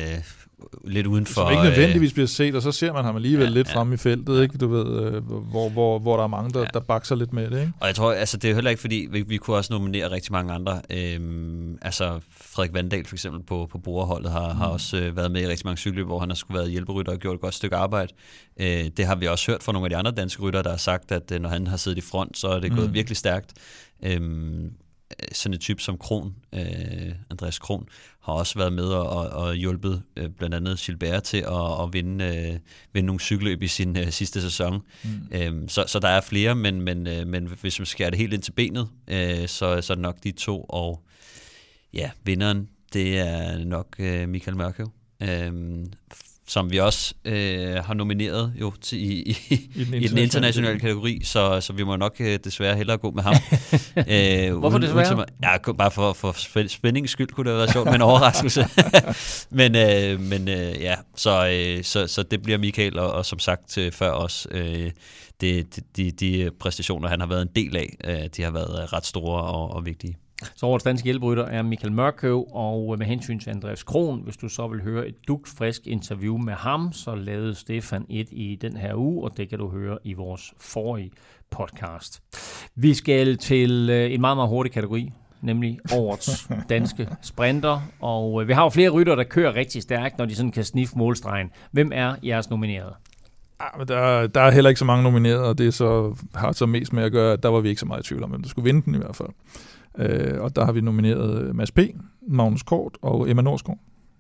Speaker 3: lidt uden for...
Speaker 4: Som ikke nødvendigvis bliver set, og så ser man ham alligevel ja, lidt ja, fremme i feltet, ikke? Du ved, øh, hvor, hvor, hvor der er mange, der, ja. der bakser lidt med det, ikke?
Speaker 3: Og jeg tror, altså det er heller ikke, fordi vi, vi kunne også nominere rigtig mange andre. Øhm, altså Frederik Vandal for eksempel på, på borderholdet har, mm. har også øh, været med i rigtig mange cykelløb, hvor han har skulle været hjælperytter og gjort et godt stykke arbejde. Øh, det har vi også hørt fra nogle af de andre danske rytter, der har sagt, at øh, når han har siddet i front, så er det gået mm. virkelig stærkt. Øhm, sådan et type som Kron, øh, Andreas Kron, har også været med og, og, og hjulpet øh, blandt andet Gilbert til at, at vinde, øh, vinde nogle cykelløb i sin øh, sidste sæson. Mm. Øhm, så, så der er flere, men, men, øh, men hvis man skærer det helt ind til benet, øh, så, så er det nok de to, og ja, vinderen, det er nok øh, Michael Mørkøv. Øhm, som vi også øh, har nomineret jo til, i, i, I, den i den internationale kategori, så, så vi må nok øh, desværre hellere gå med ham.
Speaker 2: øh, Hvorfor desværre?
Speaker 3: Uden, ja, bare for, for spændingens skyld kunne det være sjovt, men overraskelse. men øh, men øh, ja, så, øh, så, så det bliver Michael, og, og som sagt øh, før os, øh, det, de, de præstationer, han har været en del af, øh, de har været ret store og, og vigtige.
Speaker 2: Så årets danske hjælperytter er Michael Mørkøv, og med hensyn til Andreas Kron, hvis du så vil høre et dugtfrisk interview med ham, så lavede Stefan et i den her uge, og det kan du høre i vores forrige podcast. Vi skal til en meget, meget hurtig kategori, nemlig årets danske sprinter, og vi har jo flere rytter, der kører rigtig stærkt, når de sådan kan sniffe målstregen. Hvem er jeres nominerede?
Speaker 4: Ja, men der, der er heller ikke så mange nomineret, og det så, har så mest med at gøre, at der var vi ikke så meget i tvivl om, hvem der skulle vinde den i hvert fald. Øh, og der har vi nomineret Mads P., Magnus Kort og Emma Norsgaard.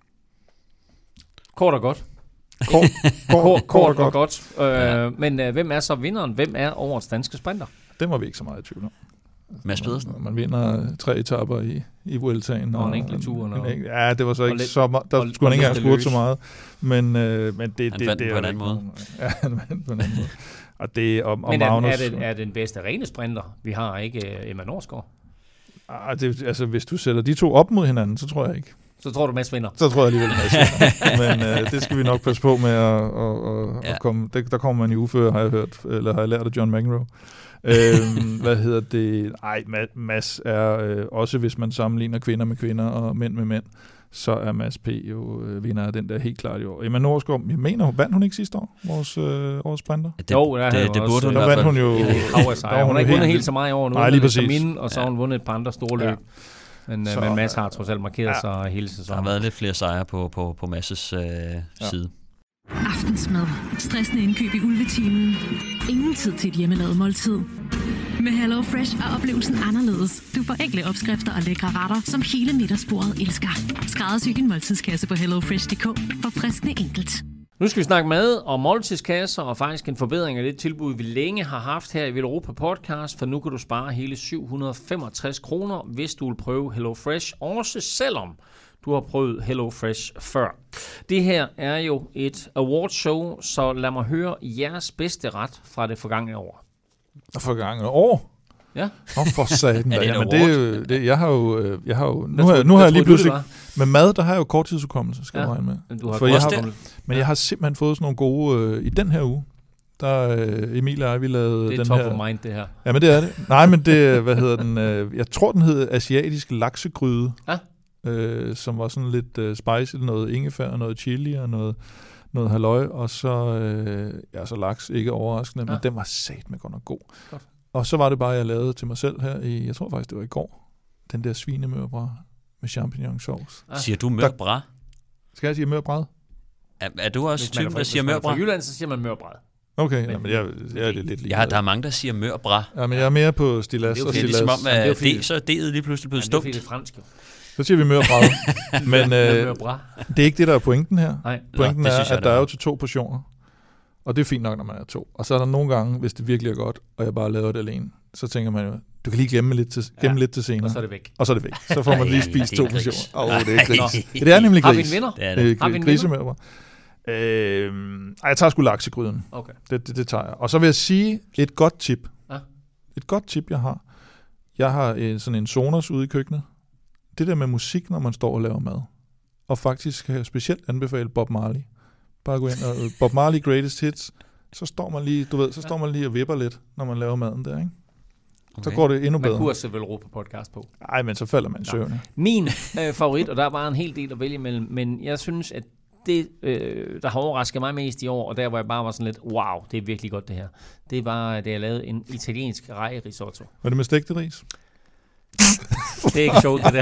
Speaker 2: Kort og godt.
Speaker 4: Kort, kort, kort,
Speaker 2: kort og godt. godt. Øh, ja. Men øh, hvem er så vinderen? Hvem er årets danske sprinter?
Speaker 4: Det var vi ikke så meget i tvivl om.
Speaker 3: Mads Pedersen.
Speaker 4: Man, man vinder tre etaper i, i Vueltaen.
Speaker 2: Og, og en enkelt tur. Og
Speaker 4: en, ja, det var så ikke lidt, så meget. Der og, skulle han ikke engang spurgt så meget. Men, øh, men det,
Speaker 3: han
Speaker 4: det,
Speaker 3: vandt
Speaker 4: det,
Speaker 3: på en anden måde.
Speaker 4: Ja, han vandt på en anden måde. Og det, og, og
Speaker 2: men
Speaker 4: Magnus,
Speaker 2: er, det, er den bedste rene sprinter? Vi har ikke Emma Norsgaard.
Speaker 4: Ah, det, altså, hvis du sætter de to op mod hinanden, så tror jeg ikke.
Speaker 2: Så tror du, Mads vinder?
Speaker 4: Så tror jeg alligevel, Mads vinder. Men øh, det skal vi nok passe på med at, at, at, ja. at komme. Der, der kommer man i uføre, har jeg hørt, eller har jeg lært af John McEnroe. øhm, hvad hedder det? Ej, Mads er øh, også, hvis man sammenligner kvinder med kvinder og mænd med mænd, så er Mads P. jo øh, vinder af den der helt klart i år. Emma Norsgaard, jeg mener, vandt hun ikke sidste år, vores, øh, vores sprinter?
Speaker 3: Det, jo, det, det, det burde hun i hvert fald.
Speaker 4: Hun jo,
Speaker 2: ja, hun, hun har ikke vundet helt så meget i år nu.
Speaker 4: Nej, lige præcis.
Speaker 2: Mine, og så har hun vundet et par andre store løb. Ja. Men, så, men Mads har trods alt markeret ja. sig hele sæsonen.
Speaker 3: Der har været lidt flere sejre på, på, på Mads' øh, ja. side.
Speaker 5: Aftensmad. Stressende indkøb i ulvetimen. Ingen tid til et hjemmelavet måltid. Med Hello Fresh er oplevelsen anderledes. Du får enkle opskrifter og lækre retter, som hele middagsbordet elsker. Skræddersy din måltidskasse på hello fresh punktum d k for friskende enkelt.
Speaker 2: Nu skal vi snakke mad og måltidskasser, og faktisk en forbedring af det tilbud, vi længe har haft her i Villeuropa Podcast, for nu kan du spare hele syv hundrede og femogtres kroner, hvis du vil prøve Hello Fresh, også selvom du har prøvet Hello Fresh før. Det her er jo et awardshow, så lad mig høre jeres bedste ret fra det forgangne år.
Speaker 4: Forgangne år?
Speaker 2: Ja.
Speaker 4: Åh, oh, for satan.
Speaker 3: Ja, det
Speaker 4: Jamen, det er jo, det, jeg har jo, jeg har jo, nu har, nu har jeg lige pludselig, med mad, der har jeg jo korttidsudkommelse, skal ja. du regne med.
Speaker 2: Men du har
Speaker 4: For jeg har,
Speaker 2: det.
Speaker 4: Men jeg har simpelthen fået sådan nogle gode, øh, i den her uge, der øh, Emil og jeg, vi lavede den her.
Speaker 2: Det er top of mind, det her.
Speaker 4: Ja, men det er det. Nej, men det, hvad hedder den, øh, jeg tror, den hed asiatisk laksegryde,
Speaker 2: ja.
Speaker 4: øh, som var sådan lidt øh, spicy, noget ingefær og noget chili og noget, noget halløj, og så, øh, ja, så laks, ikke overraskende, ja. Men den var satme godt nok god. Godt. Og så var det bare, jeg lavede til mig selv her i, jeg tror faktisk, det var i går, den der svinemørbræd med champignonsauce.
Speaker 3: Ah. Siger du mørbræd?
Speaker 4: Skal jeg sige mørbræd?
Speaker 3: Er, er du også typen, der siger mørbræd?
Speaker 2: Fra Jylland, så siger man mørbræd.
Speaker 4: Okay, men, ja, men jeg, jeg er lidt lidt
Speaker 3: ja, der er mange, der siger mørbræd.
Speaker 4: Ja, men jeg er mere på stilas og stilas.
Speaker 3: Det er ligesom om, at det, så er D'et lige pludselig blevet stumt.
Speaker 2: Det er fransk jo.
Speaker 4: Så siger vi mørbræd. Men øh, det er ikke det, der er pointen her.
Speaker 2: Nej.
Speaker 4: Pointen
Speaker 3: Nå,
Speaker 4: er,
Speaker 3: jeg,
Speaker 4: at der er jo til to portioner. Og det er fint nok, når man er to. Og så er der nogle gange, hvis det virkelig er godt, og jeg bare laver det alene, så tænker man jo, Du kan lige glemme lidt til, glemme ja. lidt til senere.
Speaker 2: Og så er det væk.
Speaker 4: Og så er det væk. Så får man lige spist to portioner. Åh, oh, det er gris.
Speaker 2: Nå.
Speaker 4: Det er nemlig gris.
Speaker 2: Har vi en vinder?
Speaker 3: Det er det.
Speaker 2: Har vi en vinder?
Speaker 4: Øh, ej, jeg tager sgu laksegryden.
Speaker 2: Okay.
Speaker 4: Det, det, det tager jeg. Og så vil jeg sige et godt tip.
Speaker 2: Ja.
Speaker 4: Et godt tip, jeg har. Jeg har øh, sådan en Sonos ude i køkkenet. Det der med musik, når man står og laver mad. Og faktisk kan jeg specielt anbefale Bob Marley. Bare gå ind og Bob Marley Greatest Hits. Så står man lige, du ved, så står man lige og vipper lidt, når man laver maden der, ikke? Okay. Så går det endnu bedre.
Speaker 2: Man kunne også vel råbe podcast på.
Speaker 4: Nej, men så falder man i søvn.
Speaker 2: Min øh, favorit, og der er bare en hel del at vælge imellem, men jeg synes, at det, øh, der har overrasket mig mest i år, og der hvor jeg bare var sådan lidt, wow, det er virkelig godt det her. Det var, da jeg lavede en italiensk rejerisotto.
Speaker 4: Var det med stegte ris?
Speaker 2: Det er ikke sjovt, det der.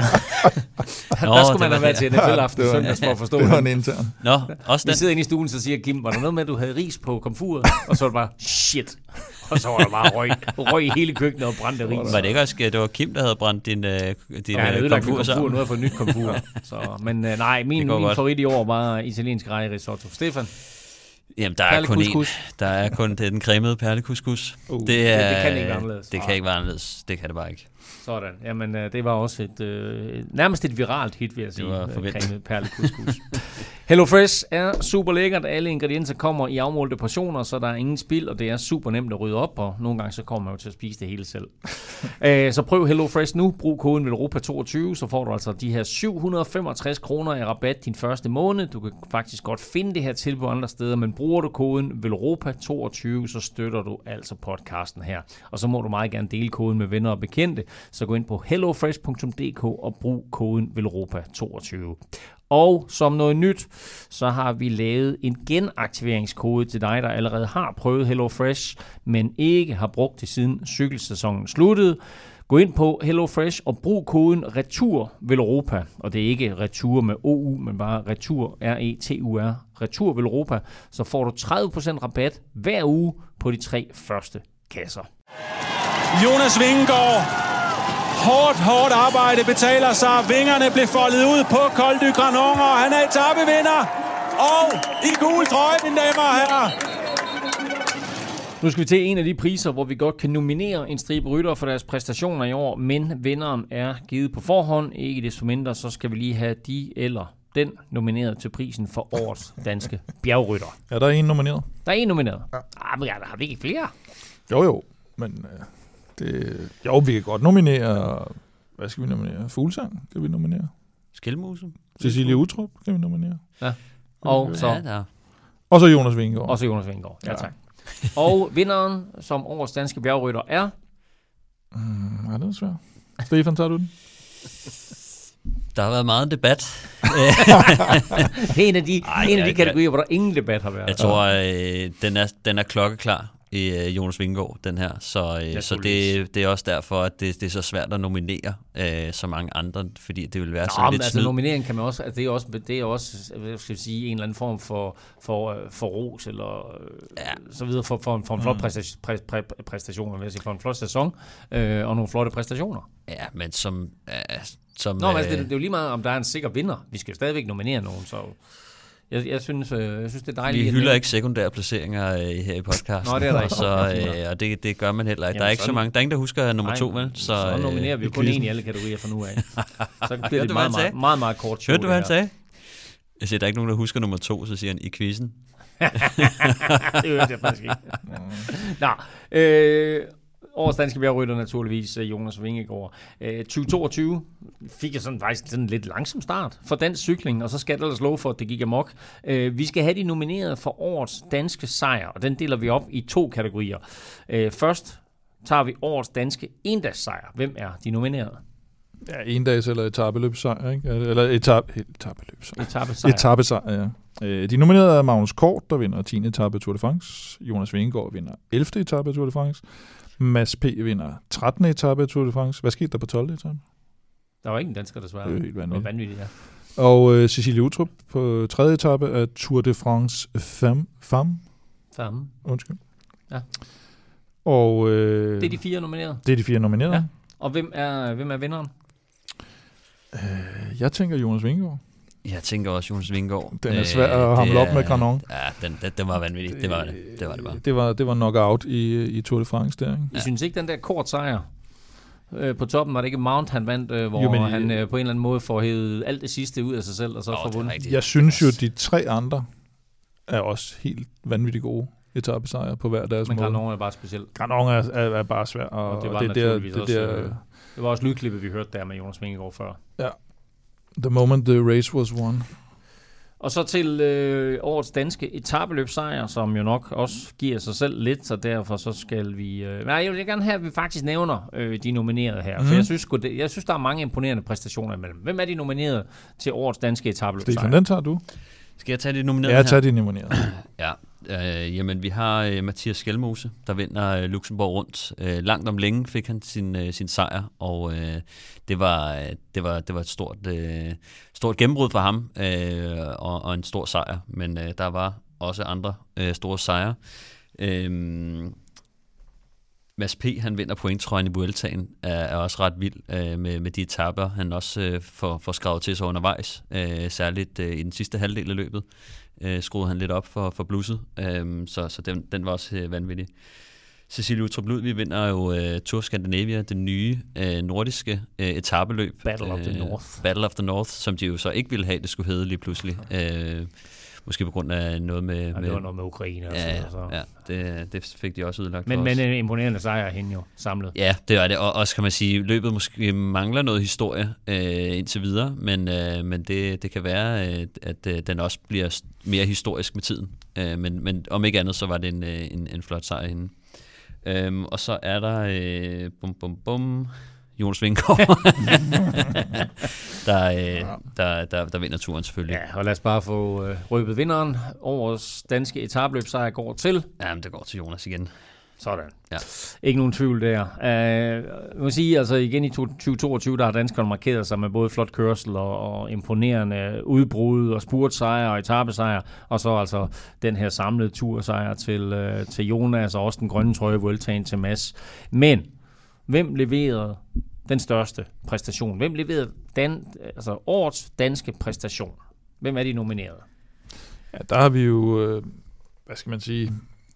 Speaker 2: Nå, der skulle man have været til en N F L-aften søndags for at forstå det.
Speaker 4: Det var en intern.
Speaker 3: Nå, også
Speaker 2: Vi sidder inde i stuen, så siger Kim, var der noget med, at du havde ris på komfuret? Og så var det bare, shit. Og så var der bare røg, røg i hele køkkenet og brændte ris.
Speaker 3: Var det ikke også, det var Kim, der havde brændt din, uh, din
Speaker 2: ja, han havde ødelagt komfur sammen? Nu har jeg fået nyt komfur. Så, men uh, nej, min, min favorit i år var italiensk rejerisotto. Stefan?
Speaker 3: Jamen, der er kun en. Der er kun det er den cremede perlekuskus.
Speaker 2: Uh, det, er, det, det kan ikke være anderledes.
Speaker 3: Det kan ikke være anderledes. Det kan det bare ikke.
Speaker 2: Sådan. Jamen, det var også et øh, nærmest et viralt hit, vil jeg sige. Det var cremet perlekuskus. HelloFresh er super lækkert. Alle ingredienser kommer i afmålte portioner, så der er ingen spild, og det er super nemt at rydde op, og nogle gange så kommer man jo til at spise det hele selv. Æ, så prøv HelloFresh nu. Brug koden Velropa toogtyve, så får du altså de her syv hundrede og femogtres kroner i rabat din første måned. Du kan faktisk godt finde det her tilbud andre steder, men bruger du koden Velropa toogtyve, så støtter du altså podcasten her. Og så må du meget gerne dele koden med venner og bekendte, så gå ind på hellofresh punktum d k og brug koden Velropa toogtyve. Og som noget nyt, så har vi lavet en genaktiveringskode til dig, der allerede har prøvet HelloFresh, men ikke har brugt det siden cykelsæsonen sluttede. Gå ind på HelloFresh og brug koden RETUR Velropa, og det er ikke retur med O U, men bare retur, R E T U R, RETUR Velropa, så får du tredive procent rabat hver uge på de tre første kasser.
Speaker 6: Jonas Vingegaard. Hårdt, hårdt arbejde betaler sig. Vingerne blev foldet ud på Col du Granon, og han er etapevinder. Og i gul trøje, mine damer og herrer.
Speaker 2: Nu skal vi til en af de priser, hvor vi godt kan nominere en stribe ryttere for deres præstationer i år, men vinderen er givet på forhånd. Ikke desto mindre, så skal vi lige have de eller den nomineret til prisen for årets danske bjergrytter.
Speaker 4: Er der en nomineret?
Speaker 2: Der er en nomineret. Ja. Ah, men ja, der har vi ikke flere.
Speaker 4: Jo, jo, men... Øh... Det, jo, vi kan godt nominere... Hvad skal vi nominere? Fuglsang kan vi nominere.
Speaker 3: Skælmose.
Speaker 4: Cecilie Utrup kan vi nominere.
Speaker 2: Ja. Og så...
Speaker 3: Ja, der.
Speaker 4: Og så Jonas Vingegaard.
Speaker 2: Og så Jonas Vingegaard. Ja, tak. Og vinderen, som årets danske bjergrytter, er...
Speaker 4: Mm, ja, det er svært. Stefan, tager du den?
Speaker 3: Der har været meget debat.
Speaker 2: en af de, Ej, en af de kategorier, hvor der ingen debat har været.
Speaker 3: Jeg tror, øh, den, er, den er klokkeklar i øh, Jonas Vingegaard, den her. Så, øh, så det, det er også derfor, at det, det er så svært at nominere øh, så mange andre, fordi det vil være sådan lidt
Speaker 2: altså,
Speaker 3: snyd.
Speaker 2: Nominering kan man også, altså, det er også, det er også hvad skal jeg sige, en eller anden form for, for, for ros, eller ja. så videre, for, for, for en flot præstation, præ, præ, præstation, vil jeg sige, for en flot sæson, øh, og nogle flotte præstationer.
Speaker 3: Ja, men som... Øh, som
Speaker 2: Nå, men altså, det, det er jo lige meget, om der er en sikker vinder. Vi skal jo stadigvæk nominere nogen, så... Jeg, jeg, synes, øh, jeg synes, det er dejligt.
Speaker 3: Vi hylder ikke sekundære placeringer øh, her i podcasten.
Speaker 2: Nå, det er der ikke.
Speaker 3: Så, øh, og det, det gør man heller ikke. Jamen, der er ikke så mange. Der er ingen, der husker nummer nej, to, vel? Så,
Speaker 2: så nominerer vi jo kun en i alle kategorier fra nu af. Så bliver det meget, meget, meget, meget kort show.
Speaker 3: Hørte du, hvad han sagde? Jeg siger, der er ikke nogen, der husker nummer to, så siger han i quizzen.
Speaker 2: Det hørte jeg faktisk ikke. Nå, øh... Årets danske bjergrytter naturligvis Jonas Vingegaard. Øh, tyve toogtyve fik jeg sådan faktisk sådan en lidt langsom start for dansk cykling, og så skal der ellers love for, at det gik amok. Øh, vi skal have de nomineret for årets danske sejr, og den deler vi op i to kategorier. Øh, først tager vi årets danske endagssejr. Hvem er de nominerede?
Speaker 4: Ja, endags eller etabeløbssejr, ikke? Eller etab, etabeløbssejr.
Speaker 2: Etabesejr.
Speaker 4: Etabesejr, ja. Øh, de nominerede er Magnus Kort, der vinder tiende etape af Tour de France. Jonas Vingegaard vinder ellevte etape af Tour de France. Mads P. vinder trettende etape af Tour de France. Hvad skete der på tolvte etape?
Speaker 2: Der var ikke en dansker, desværre.
Speaker 4: Det er helt vanvittigt.
Speaker 2: vanvittigt ja.
Speaker 4: Og øh, Cecilie Utrup på tredje etape af Tour de France Femme. Femme.
Speaker 2: Femme.
Speaker 4: Undskyld.
Speaker 2: Ja.
Speaker 4: Og, øh,
Speaker 2: det er de fire nominerede?
Speaker 4: Det er de fire nominerede.
Speaker 2: Ja. Og hvem er, hvem er vinderen?
Speaker 4: Øh, jeg tænker Jonas Vingegaard.
Speaker 3: Jeg tænker også Jonas Vingegaard.
Speaker 4: Den er svær at hamle op med Granon.
Speaker 3: Ja, den, den, den var vanvittig. Det var det. Det var det bare.
Speaker 4: Det var, det var knockout i, i Tour de France der, ikke?
Speaker 2: Jeg ja. synes ikke, den der kort sejr, øh, på toppen? Var det ikke Mount, han vandt, øh, hvor jo, men, han øh, på en eller anden måde får hævet alt det sidste ud af sig selv, og så oh, får vundet?
Speaker 4: Jeg synes jo, de tre andre er også helt vanvittigt gode etapesejre på hver deres
Speaker 2: men
Speaker 4: måde.
Speaker 2: Men Granon er bare specielt.
Speaker 4: Granon er, er, er bare svær. Og,
Speaker 2: og det var
Speaker 4: og det, der, det,
Speaker 2: også,
Speaker 4: der,
Speaker 2: det var også lydklippet, vi hørte der med Jonas Vingegaard før.
Speaker 4: Ja. The moment the race was won.
Speaker 2: Og så til øh, årets danske etapeløbsejr, som jo nok også giver sig selv lidt, så derfor så skal vi... Øh, nej, jeg vil gerne have, at vi faktisk nævner øh, de nominerede her, mm. for jeg synes, jeg synes, der er mange imponerende præstationer imellem. Hvem er de nomineret til årets danske etapeløbsejr?
Speaker 4: Stefan, den tager du.
Speaker 3: Skal jeg tage de nominerede
Speaker 4: her?
Speaker 3: Ja,
Speaker 4: jeg tager de nominerede.
Speaker 3: ja, øh, jamen vi har øh, Mathias Skjelmose, der vinder øh, Luxembourg rundt. Øh, langt om længe fik han sin, øh, sin sejr, og øh, det, var, det, var, det var et stort, øh, stort gennembrud for ham, øh, og, og en stor sejr, men øh, der var også andre øh, store sejre. Øh, Mads P., han vinder pointtrøjen i Vueltaen, er, er også ret vild øh, med, med de etaper, han også øh, får, får skrevet til sig undervejs, øh, særligt øh, i den sidste halvdel af løbet, øh, skruede han lidt op for, for blusset, øh, så, så den, den var også øh, vanvittig. Cecilie Uttrup Ludvig vinder jo øh, Tour Scandinavia, det nye øh, nordiske øh, etapeløb.
Speaker 2: Battle of the North.
Speaker 3: Battle of the North, som de jo så ikke ville have, det skulle hedde lige pludselig. Øh, Måske på grund af noget med...
Speaker 2: Ja, det var noget med Ukraine og
Speaker 3: ja,
Speaker 2: sådan noget.
Speaker 3: Ja, det, det fik de også udlagt
Speaker 2: men,
Speaker 3: for
Speaker 2: men
Speaker 3: os.
Speaker 2: en imponerende sejr hende jo samlet.
Speaker 3: Ja, det er det. Og også kan man sige, løbet måske mangler noget historie øh, indtil videre, men, øh, men det, det kan være, øh, at øh, den også bliver mere historisk med tiden. Øh, men, men om ikke andet, så var det en, en, en flot sejr hende. Øhm, og så er der... Øh, bum, bum, bum... Jonas Vingegaard, der, øh, der, der, der vinder turen selvfølgelig.
Speaker 2: Ja, og lad os bare få øh, røbet vinderen. Årets danske etapløbsejr går til...
Speaker 3: Jamen, det går til Jonas igen.
Speaker 2: Sådan.
Speaker 3: Ja.
Speaker 2: Ikke nogen tvivl der. Uh, jeg må sige, altså igen i tyve toogtyve, der har danskerne markeret sig med både flot kørsel og, og imponerende udbrud og spurtsejr og etapesejr, og så altså den her samlede tursejr til, uh, til Jonas, og også den grønne trøje Vueltaen til Mads. Men hvem leverede den største præstation? Hvem leverede den, altså årets danske præstation? Hvem er de nominerede?
Speaker 4: Ja, der har vi jo, øh, hvad skal man sige,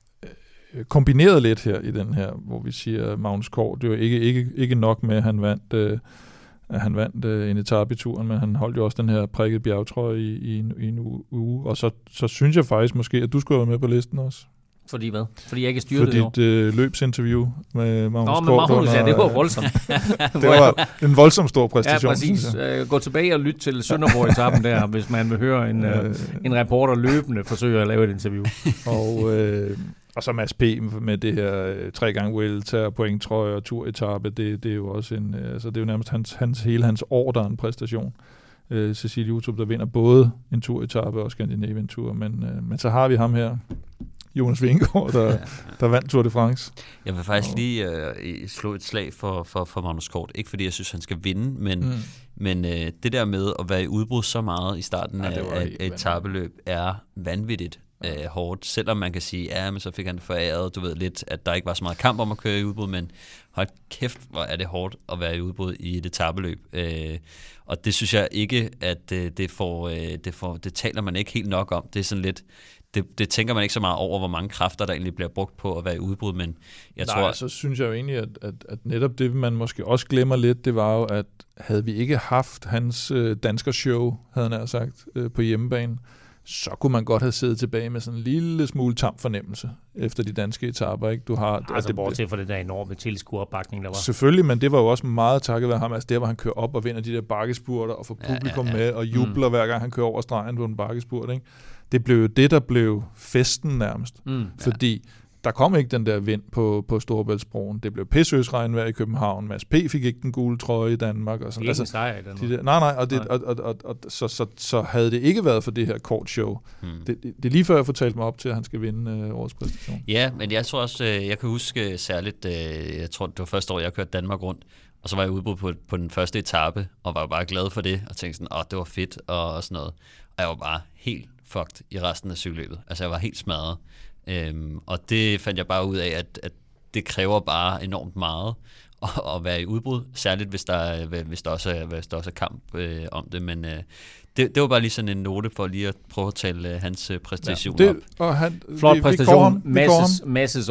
Speaker 4: øh, kombineret lidt her i den her, hvor vi siger Magnus Kort. Det var ikke, ikke, ikke nok med, at han vandt, øh, at han vandt øh, en etape i turen, men han holdt jo også den her prikket bjergtrøje i, i, en, i en uge. Og så, så synes jeg faktisk måske, at du skulle være med på listen også.
Speaker 2: Fordi hvad? Fordi jeg ikke styrede
Speaker 4: det jo? Fordi et øh, løbsinterview med Magnus Kort.
Speaker 2: Nå, med Magnus, ja, det var voldsomt.
Speaker 4: det var en voldsom stor præstation.
Speaker 2: Ja, præcis. Gå tilbage og lyt til Sønderborg-etappen der, hvis man vil høre en, øh, en reporter løbende forsøge at lave et interview.
Speaker 4: og, øh, og så Mads P. med det her øh, tre gange Vuelta, pointtrøje og turetappe, det, det er jo også en, øh, altså det er jo nærmest hans, hans, hele hans år, der er en præstation. Øh, Cecilie Uttrup, der vinder både en turetappe og Scandinavian Tour, men, øh, men så har vi ham her, Jonas Vingegaard, der, ja, ja. der vandt Tour de France.
Speaker 3: Jeg vil faktisk lige øh, slå et slag for, for, for Magnus Kort. Ikke fordi jeg synes, han skal vinde, men, mm. men øh, det der med at være i udbrud så meget i starten ja, af et etapeløb er vanvittigt ja. øh, hårdt. Selvom man kan sige, ja, men så fik han foræret, du ved lidt, at der ikke var så meget kamp om at køre i udbrud, men hold kæft, hvor er det hårdt at være i udbrud i et etapeløb. Øh, og det synes jeg ikke, at øh, det, får, øh, det, får, det taler man ikke helt nok om. Det er sådan lidt... Det, det tænker man ikke så meget over, hvor mange kræfter, der egentlig bliver brugt på at være i udbrud, men jeg
Speaker 4: Nej,
Speaker 3: tror...
Speaker 4: så synes jeg jo egentlig, at, at, at netop det, man måske også glemmer lidt, det var jo, at havde vi ikke haft hans øh, danskershow, havde han sagt, øh, på hjemmebane, så kunne man godt have siddet tilbage med sådan en lille smule tam fornemmelse efter de danske etaper, ikke? Du har...
Speaker 2: Altså bortset fra det der enorme tilskueropbakning, der var.
Speaker 4: Selvfølgelig, men det var jo også meget takket være ham, altså der, hvor han kører op og vinder de der bakkespurter, og får publikum ja, ja, ja. med, og jubler mm. hver gang han kører over stregen på en bakkespurt, ikke? Det blev jo det, der blev festen nærmest. Mm, fordi ja. der kom ikke den der vind på, på Storebæltsbroen. Det blev pissøs regnvejr i København. Mads P. fik ikke den gule trøje i Danmark. Og sådan.
Speaker 2: Det er ikke altså, en sejr i Danmark.
Speaker 4: De der, nej, nej. Og, det, nej. Og, og, og, og så, så, så havde det ikke været for det her kort show. Mm. Det, det, det er lige før, jeg fortalte mig op til, at han skal vinde øh, årets præstation.
Speaker 3: Ja, men jeg tror også, øh, jeg kan huske særligt, øh, jeg tror, det var første år, jeg kørte Danmark rundt. Og så var jeg ude på, på den første etape, og var bare glad for det. Og tænkte sådan, åh, det var fedt, og, og sådan noget. Og jeg var bare helt fucked i resten af cykelløbet. Altså jeg var helt smadret. Øhm, og det fandt jeg bare ud af, at, at det kræver bare enormt meget at, at være i udbrud, særligt hvis der, hvis der, også, er, hvis der også er kamp øh, om det. Men øh, det, det var bare lige sådan en note for lige at prøve at tale øh, hans præstation ja, det, op.
Speaker 4: Og han,
Speaker 2: Flot vi, præstation, vi masses, masses år.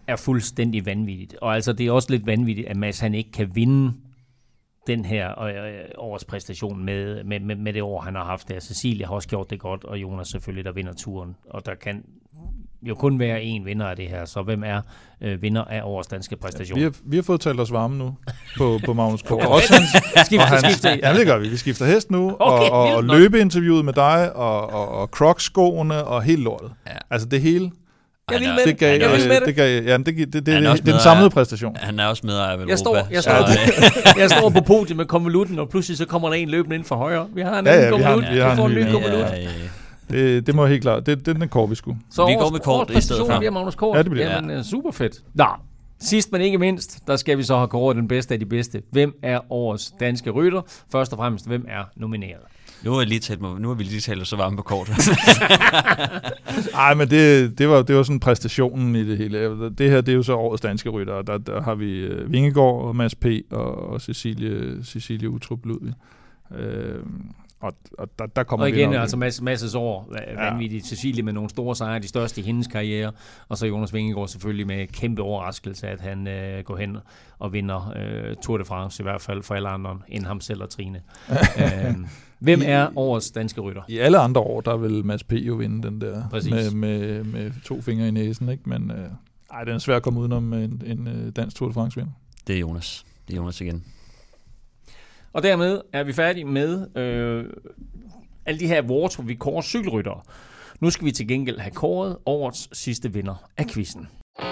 Speaker 2: er fuldstændig vanvittigt. Og altså, det er også lidt vanvittigt, at Mads han ikke kan vinde den her øh, års præstation med, med, med, med det år, han har haft der. Cecilie har også gjort det godt, og Jonas selvfølgelig, der vinder turen. Og der kan jo kun være én vinder af det her, så hvem er øh, vinder af årets danske præstation?
Speaker 4: Ja, vi, har, vi har fået talt os varme nu på, på Magnus Kort. Også hans,
Speaker 2: skifter,
Speaker 4: hans,
Speaker 2: skifter.
Speaker 4: Ja, det gør vi. Vi skifter hest nu, okay, og, og, og løbeinterviewet med dig, og, og, og Crocs-skoene, og helt lortet. Ja. Altså det hele.
Speaker 2: Jeg vil med
Speaker 4: det. Gav,
Speaker 2: jeg vil med
Speaker 4: det. det gav, ja, det, det, det, det, det er den samlede præstation.
Speaker 3: Han er også med af Europa.
Speaker 2: Jeg står, jeg, står på, jeg står på podiet med konvolutten, og pludselig så kommer der en løbende ind for højre. Vi har en
Speaker 4: ja, ja,
Speaker 2: anden konvolut. Vi,
Speaker 4: vi,
Speaker 2: vi får en ny konvolut. Ja, ja,
Speaker 4: ja. Det, det må helt klart. Det, det er den kort, vi skulle.
Speaker 2: Så
Speaker 3: vi går med kort i stedet for.
Speaker 2: bliver Magnus Kort.
Speaker 4: Ja, det bliver
Speaker 2: Jamen, ja. super fedt. Nå, sidst men ikke mindst, der skal vi så have kåret den bedste af de bedste. Hvem er årets danske rytter? Først og fremmest, hvem er nomineret?
Speaker 3: Nu har, lige talt, nu har vi lige talt så varme på kort.
Speaker 4: Nej, men det, det, var, det var sådan præstationen i det hele. Det her, det er jo så årets danske rytter. Der, der har vi uh, Vingegaard og Mads P. og, og Cecilie, Cecilie Utrup Ludvig. Øh, og, og der, der kommer
Speaker 2: og igen,
Speaker 4: vi
Speaker 2: altså Mads, Mads' år, vanvittigt. Ja. Cecilie med nogle store sejre, de største i hendes karriere, og så Jonas Vingegaard selvfølgelig med kæmpe overraskelse, at han øh, går hen og vinder øh, Tour de France, i hvert fald for alle andre end ham selv og Trine. øh, hvem er årets danske rytter?
Speaker 4: I alle andre år, der vil Mads P. jo vinde den der med,
Speaker 2: med,
Speaker 4: med, med to fingre i næsen, ikke? Men øh, ej, den er svært at komme udenom en, en dansk Tour de France-vinder.
Speaker 3: Det er Jonas. Det er Jonas igen.
Speaker 2: Og dermed er vi færdige med øh, alle de her awards, hvor vi kårer cykelryttere. Nu skal vi til gengæld have kåret årets sidste vinder af quizzen.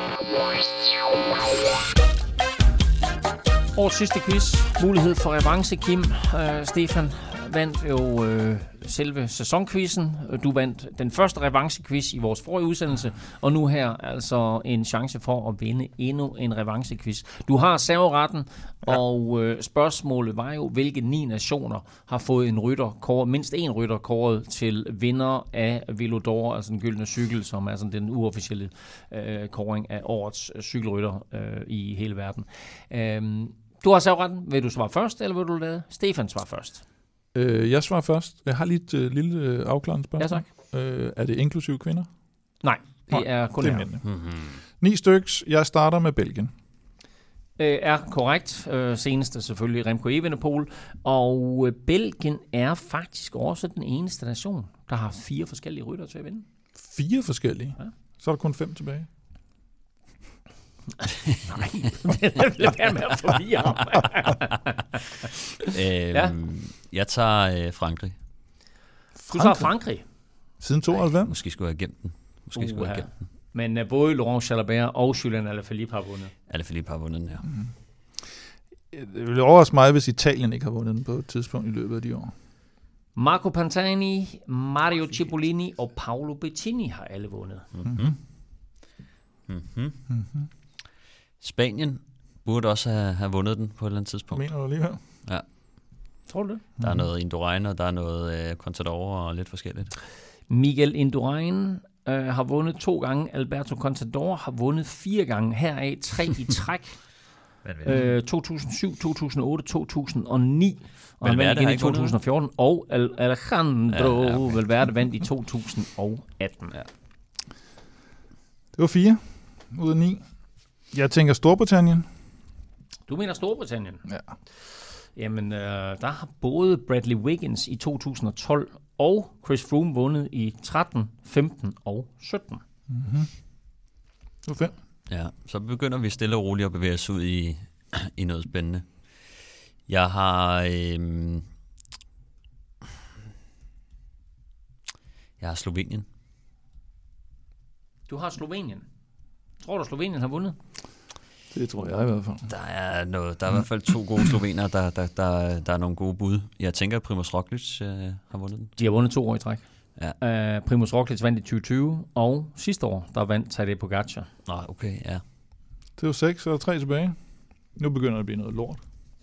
Speaker 2: Årets sidste quiz. Mulighed for revanche, Kim. Uh, Stefan vandt jo øh, selve sæsonquizzen. Du vandt den første revanchequiz i vores forrige udsendelse, og nu her altså en chance for at vinde endnu en revanchequiz. Du har serveretten, ja. og øh, spørgsmålet var jo, hvilke ni nationer har fået en rytter kåret, mindst en rytter kåret til vinder af Velodor, altså den gyldne cykel, som er sådan den uofficielle øh, kåring af årets cykelrytter øh, i hele verden. Øh, du har serveretten. Vil du svare først, eller vil du lade Stefan svare først?
Speaker 4: Øh, jeg svarer først. Jeg har lige et øh, lille øh, afklarende spørgsmål.
Speaker 2: Ja, tak.
Speaker 4: Øh, er det inklusive kvinder?
Speaker 2: Nej, det Nej, er kun
Speaker 4: mænd. Mm-hmm. Ni styks. Jeg starter med Belgien.
Speaker 2: Øh, er korrekt. Øh, seneste selvfølgelig Remco Evenepoel. Og øh, Belgien er faktisk også den eneste nation, der har fire forskellige rytter til at vinde.
Speaker 4: Fire forskellige?
Speaker 2: Ja.
Speaker 4: Så er der kun fem tilbage.
Speaker 2: Nej, det vil være med at forvirre ham.
Speaker 3: øhm, ja. Jeg tager øh, Frankrig.
Speaker 2: Du tager Frankrig?
Speaker 4: Siden tooghalvfems?
Speaker 3: Ej, måske skulle jeg have gemt den. Måske uh, skulle jeg have gemt den.
Speaker 2: Men uh, både Laurent Jalabert og Julian Alaphilippe har vundet.
Speaker 3: Alaphilippe har vundet den, ja.
Speaker 4: Mm. Det ville overraske mig, hvis Italien ikke har vundet den på et tidspunkt i løbet af de år.
Speaker 2: Marco Pantani, Mario Cipollini og Paolo Bettini har alle vundet.
Speaker 3: Mm-hmm. Mm-hmm. Mm-hmm. Spanien burde også have, have vundet den på et eller andet tidspunkt.
Speaker 4: Mener du lige her?
Speaker 3: Ja.
Speaker 2: Tror du det?
Speaker 3: Der er noget Indurain, og der er noget øh, Contador og lidt forskelligt.
Speaker 2: Miguel Indurain øh, har vundet to gange. Alberto Contador har vundet fire gange. Heraf tre i træk. øh, to tusind og syv, to tusind og otte, to tusind og ni. Og han vandt igen i to tusind og fjorten. Og Alejandro ja, ja, okay. Valverde vandt i to tusind og atten. Ja.
Speaker 4: Det var fire ud af ni. Jeg tænker Storbritannien.
Speaker 2: Du mener Storbritannien?
Speaker 4: Ja.
Speaker 2: Jamen, øh, der har både Bradley Wiggins i to tusind og tolv og Chris Froome vundet i tretten, femten og sytten.
Speaker 4: Mm-hmm. Det var fem.
Speaker 3: Ja, så begynder vi stille og roligt at bevæge os ud i, i noget spændende. Jeg har... Øhm, jeg har Slovenien.
Speaker 2: Du har Slovenien. Tror du, Slovenien har vundet?
Speaker 4: Det tror jeg i hvert fald.
Speaker 3: Der er, noget, der er i hvert fald to gode slovener, der, der, der, der er nogle gode bud. Jeg tænker, at Primož Roglič øh, har vundet den.
Speaker 2: De har vundet to år i træk.
Speaker 3: Ja.
Speaker 2: Uh, Primož Roglič vandt i tyve tyve, og sidste år, der vandt Tadej Pogačar.
Speaker 3: Nå, okay, ja.
Speaker 4: Det var seks, så er der tre tilbage. Nu begynder det at blive noget lort.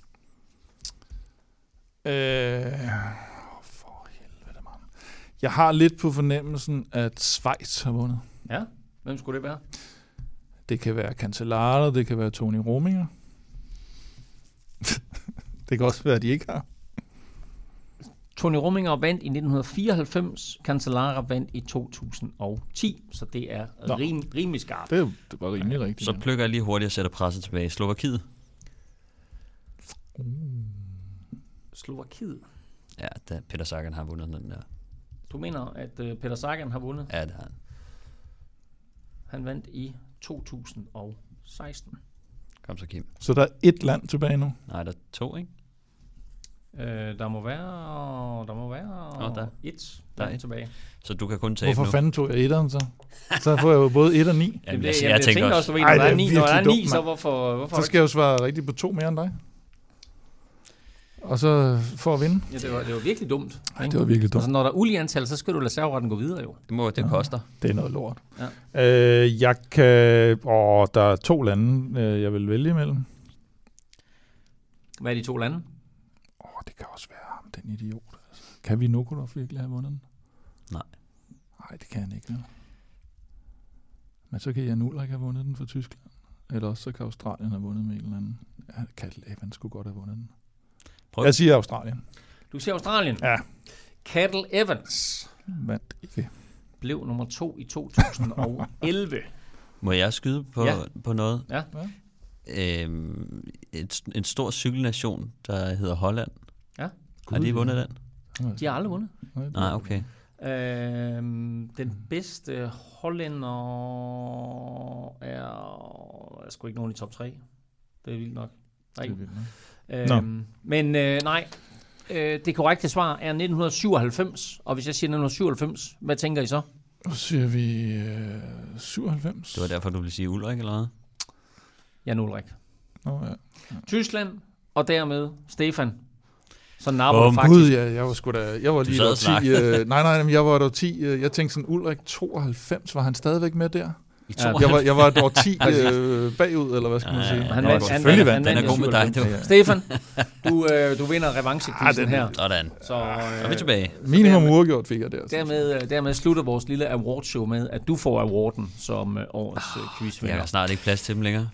Speaker 4: Øh, for helvede, mand. Jeg har lidt på fornemmelsen, at Schweiz har vundet.
Speaker 2: Ja, hvem skulle det være?
Speaker 4: Det kan være Cancellara, det kan være Tony Rominger. Det kan også være, at de ikke har.
Speaker 2: Tony Rominger vandt i nitten fireoghalvfems, Cancellara vandt i to tusind og ti, så det er rim, rimelig skarpt.
Speaker 4: Det, det var rimelig rigtigt.
Speaker 3: Så plukker jeg lige hurtigt og sætter presset tilbage. Slovakiet.
Speaker 2: Uh. Slovakiet?
Speaker 3: Ja, da Peter Sagan har vundet den der.
Speaker 2: Du mener, at uh, Peter Sagan har vundet?
Speaker 3: Ja, det har han.
Speaker 2: Han vandt i to tusind og seksten.
Speaker 3: Kom så, Kim.
Speaker 4: Så der er et land tilbage nu?
Speaker 3: Nej, der er to, ikke?
Speaker 2: Øh, der må være, der må være
Speaker 3: Nå, der.
Speaker 2: et
Speaker 3: der
Speaker 2: land
Speaker 3: er et.
Speaker 2: tilbage.
Speaker 3: Så du kan kun tabe nu.
Speaker 4: Hvorfor fanden tog jeg etteren så? Så får jeg jo både et og ni.
Speaker 3: Jamen,
Speaker 2: det,
Speaker 3: jeg,
Speaker 2: jeg,
Speaker 3: jeg,
Speaker 2: jeg tænker også, også du ved, når der er ni, når der er ni, så hvorfor, hvorfor
Speaker 4: så skal jeg jo svare rigtigt på to mere end dig. Og så for at vinde.
Speaker 2: Ja, det var, det var virkelig dumt.
Speaker 4: Ej, det var virkelig dumt.
Speaker 2: Altså, når der er ulige antal, så skal du lade serveretten gå videre jo.
Speaker 3: Det må det
Speaker 4: ja,
Speaker 3: koster.
Speaker 4: Det er noget lort.
Speaker 2: Ja.
Speaker 4: Øh, jeg kan... Åh, der er to lande, jeg vil vælge imellem.
Speaker 2: Hvad er de to lande?
Speaker 4: Åh, det kan også være ham, den idiot. Altså. Kan vi Nukulov virkelig have vundet den?
Speaker 3: Nej.
Speaker 4: Nej, det kan han ikke. Ja. Men så kan Jan Ullrich have vundet den for Tyskland. Eller også så kan Australien have vundet med en eller anden. Ja, Cadel Evans skulle godt have vundet den. Prøv. Jeg siger Australien.
Speaker 2: Du siger Australien?
Speaker 4: Ja.
Speaker 2: Cadel Evans
Speaker 4: vandt ikke.
Speaker 2: Blev nummer to i to tusind og elleve.
Speaker 3: Må jeg skyde på,
Speaker 2: ja.
Speaker 3: på noget?
Speaker 2: Ja.
Speaker 3: Øhm, et, en stor cykelnation, der hedder Holland.
Speaker 2: Ja.
Speaker 3: Har de vundet den?
Speaker 2: De har aldrig vundet.
Speaker 3: Nej, okay.
Speaker 2: Øhm, den bedste hollænder er... Jeg sgu ikke nogen i top tre. Det er vildt nok. Nej. Det er vildt nok. Øhm, men øh, nej, øh, det korrekte svar er nitten syvoghalvfems. Og hvis jeg siger nitten syvoghalvfems, hvad tænker I så?
Speaker 4: Så siger vi øh, syvoghalvfems.
Speaker 3: Det var derfor, du ville sige Ulrik, eller hvad?
Speaker 2: Jan Ullrich.
Speaker 4: Oh, ja. Ja.
Speaker 2: Tyskland, og dermed Stefan. Så napper
Speaker 4: oh,
Speaker 2: du faktisk.
Speaker 4: Gud, ja, jeg var sgu da, jeg var lige der ti. Øh, nej, nej, men jeg var der ti. Øh, jeg tænkte sådan, Ulrik tooghalvfems, var han stadigvæk med der?
Speaker 2: Ja.
Speaker 4: Jeg var, jeg var et år ti øh, bagud, eller hvad skal man sige?
Speaker 2: Han vandt,
Speaker 3: selvfølgelig vandt. Den er god med dig, du.
Speaker 2: Ja. Stefan, du, øh, du vinder revanchekvisten
Speaker 3: ah,
Speaker 2: her.
Speaker 3: Sådan.
Speaker 2: Så, øh,
Speaker 3: så er vi tilbage.
Speaker 4: Minimum uafgjort fik jeg der.
Speaker 2: Dermed, dermed slutter vores lille awardshow med, at du får awarden som øh, årets øh, quizvinder.
Speaker 3: Jeg har snart ikke plads til dem længere.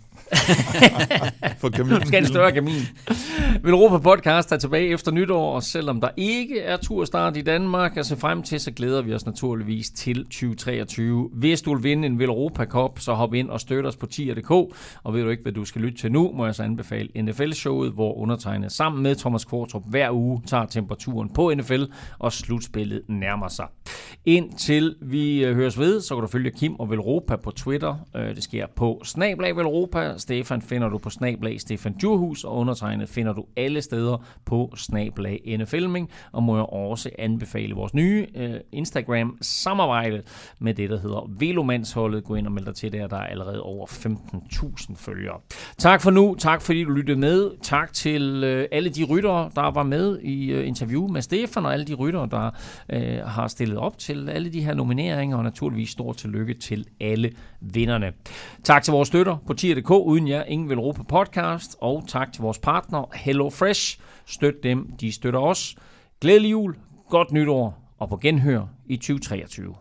Speaker 2: For kamin. Du skal en større kamin. Velropa Podcast er tilbage efter nytår, og selvom der ikke er turstart i Danmark at se frem til, så glæder vi os naturligvis til tyve treogtyve. Hvis du vil vinde en Velropa Cup, så hop ind og støt os på tier punktum d k, og ved du ikke, hvad du skal lytte til nu, må jeg så anbefale N F L-showet, hvor undertegnet sammen med Thomas Kvartrup hver uge tager temperaturen på N F L, og slutspillet nærmer sig. Indtil vi høres ved, så kan du følge Kim og Velropa på Twitter. Det sker på snablag Velropa. Stefan finder du på snablag Stefan Djurhus, og undertegnet finder du alle steder på snablag N F L-ming, og må jeg også anbefale vores nye uh, Instagram-samarbejde med det, der hedder Velomandsholdet. Gå ind og meld dig til der, der er allerede over femten tusind følgere. Tak for nu, tak fordi du lyttede med. Tak til uh, alle de ryttere, der var med i uh, interview med Stefan, og alle de ryttere, der uh, har stillet op til alle de her nomineringer, og naturligvis stort tillykke til alle vinderne. Tak til vores støtter på tier punktum d k. Uden jer, ingen Velropa Podcast. Og tak til vores partner Hello Fresh. Støt dem, de støtter os. Glædelig jul, godt nytår og på genhør i tyve treogtyve.